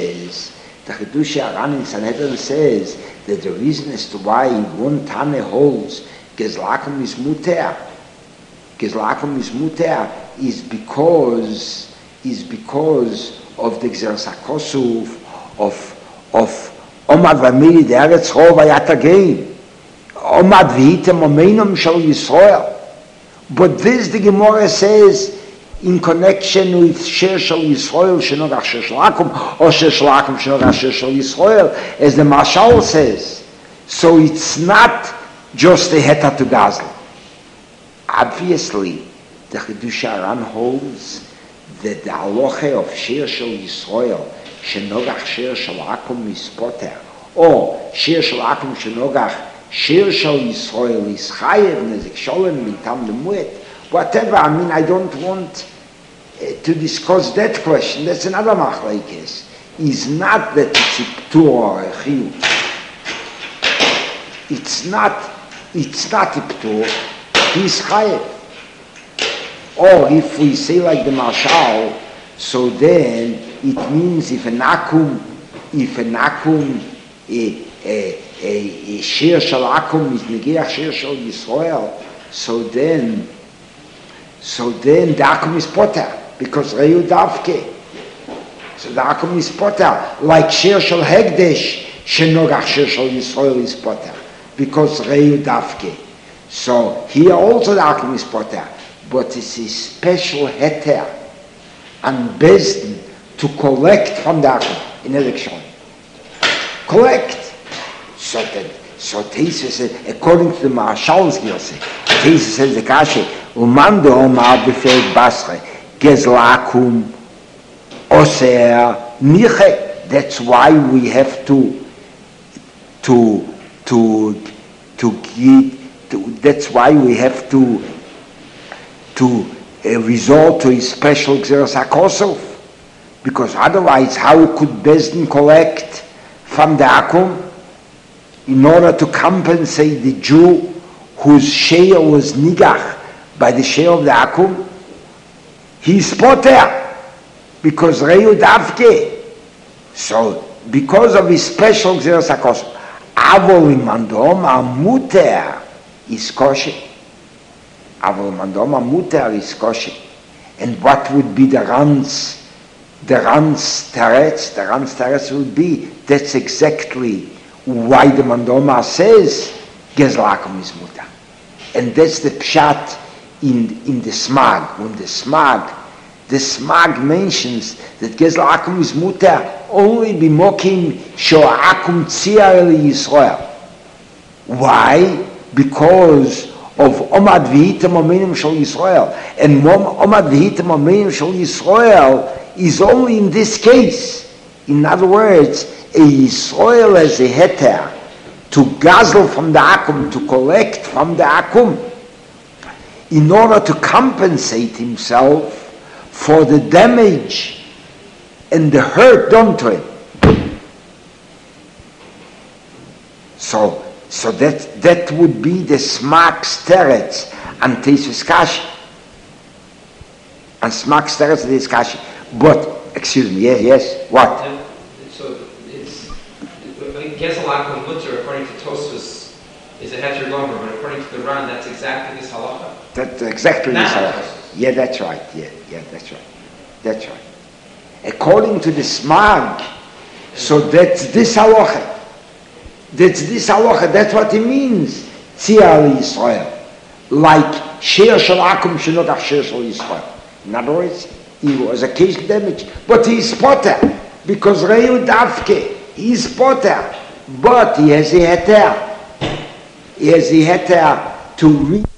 in Sanhedrin says that the reason as to why one Tane holds Gezlakum is muter. Gezlakum is muter is because of the Gzeras HaKosuf of Omad Vamili the Eretz Rov Hayat Again. Omad V'hitem Omeinum Shal Yisrael. But this the Gemara says in connection with Shir Shal Yisrael Shenogach Shir Shal Akum or Shir Shal Akum Shenogach Shir Shal Yisrael, as the Mashal says. So it's not just a heta to Gazel. Obviously, the Chidushei Aran holds that the halacha of Shir Shal Yisrael Shenogach Shir Shal Akum is poter, or Shir Shal Akum Shenogach Shir Shal Yisrael is chayev nezik sholem mitam lemuet. Whatever, I mean, I don't want to discuss that question. That's another machlekes. Is not that it's a ptur or a chiyuv. It's not a ptur. He's chayev. Or if we say like the Mashal, so then it means if an akum, a Shir Shal Akum is Negeach Shir Shal Yisrael, so then the Akum is poter, because Reyu Davke. So the Akum is poter, like Shir Shal Hegdesh, Shenogach Shir Shal Yisrael is poter, because Reyu Davke. So here also the Akum is poter, but it's a special heter and Bezdin to collect from the Akum in election. Collect. So Teisa says, according to the Marshal's Gilse, Teisa says the Kashi, Umando Omar Befeik Basre, Gezlakum Oser Niche. That's why we have that's why we have to resort to a special Gzeras HaKosov. Because otherwise, how could Bezdin collect from the Akum? In order to compensate the Jew whose share was nigach by the share of the Akum, he's poter, because Reyu Davke. So, because of his special Gzeras HaKosov, Avol Mandom Muter is kosher. Avol Mandom Muter is kosher. And what would be the Ran's Teretz? The Ran's Teretz would be, that's exactly why the Mandoma says Gezlakum is muter. And that's the pshat in the Smag. When the Smag mentions that Gezlakum is muter only b'mokim sho'akum tzia el Yisrael. Why? Because of Omad V'hitem Omenim Shal Yisrael. And Omad V'hitem Omenim Shal Yisrael is only in this case. In other words, a Yisrael as a heter to gazel from the Akum, to collect from the Akum, in order to compensate himself for the damage and the hurt done to him. So that would be the Smag's Teretz and Teisves Kashi. And Smag's Teretz and Teisves Kashi. But, excuse me, yes, what? So it's Gezel Akum Mutter, according to Tosfos, heter gomer, but according to the Ran, that's exactly this halacha. That's exactly this Not halacha. Yeah, that's right. Yeah, that's right. That's right. According to the Smag, so that's this halacha. That's this halacha. That's what it means. Tzia Yisrael. Like Sheir Shel Akum Shenotach Sheir Shel Yisrael. In other words, he was a case damage, but he's potter because Reu Davke. He's potter, but he has a heter. He has a heter to read.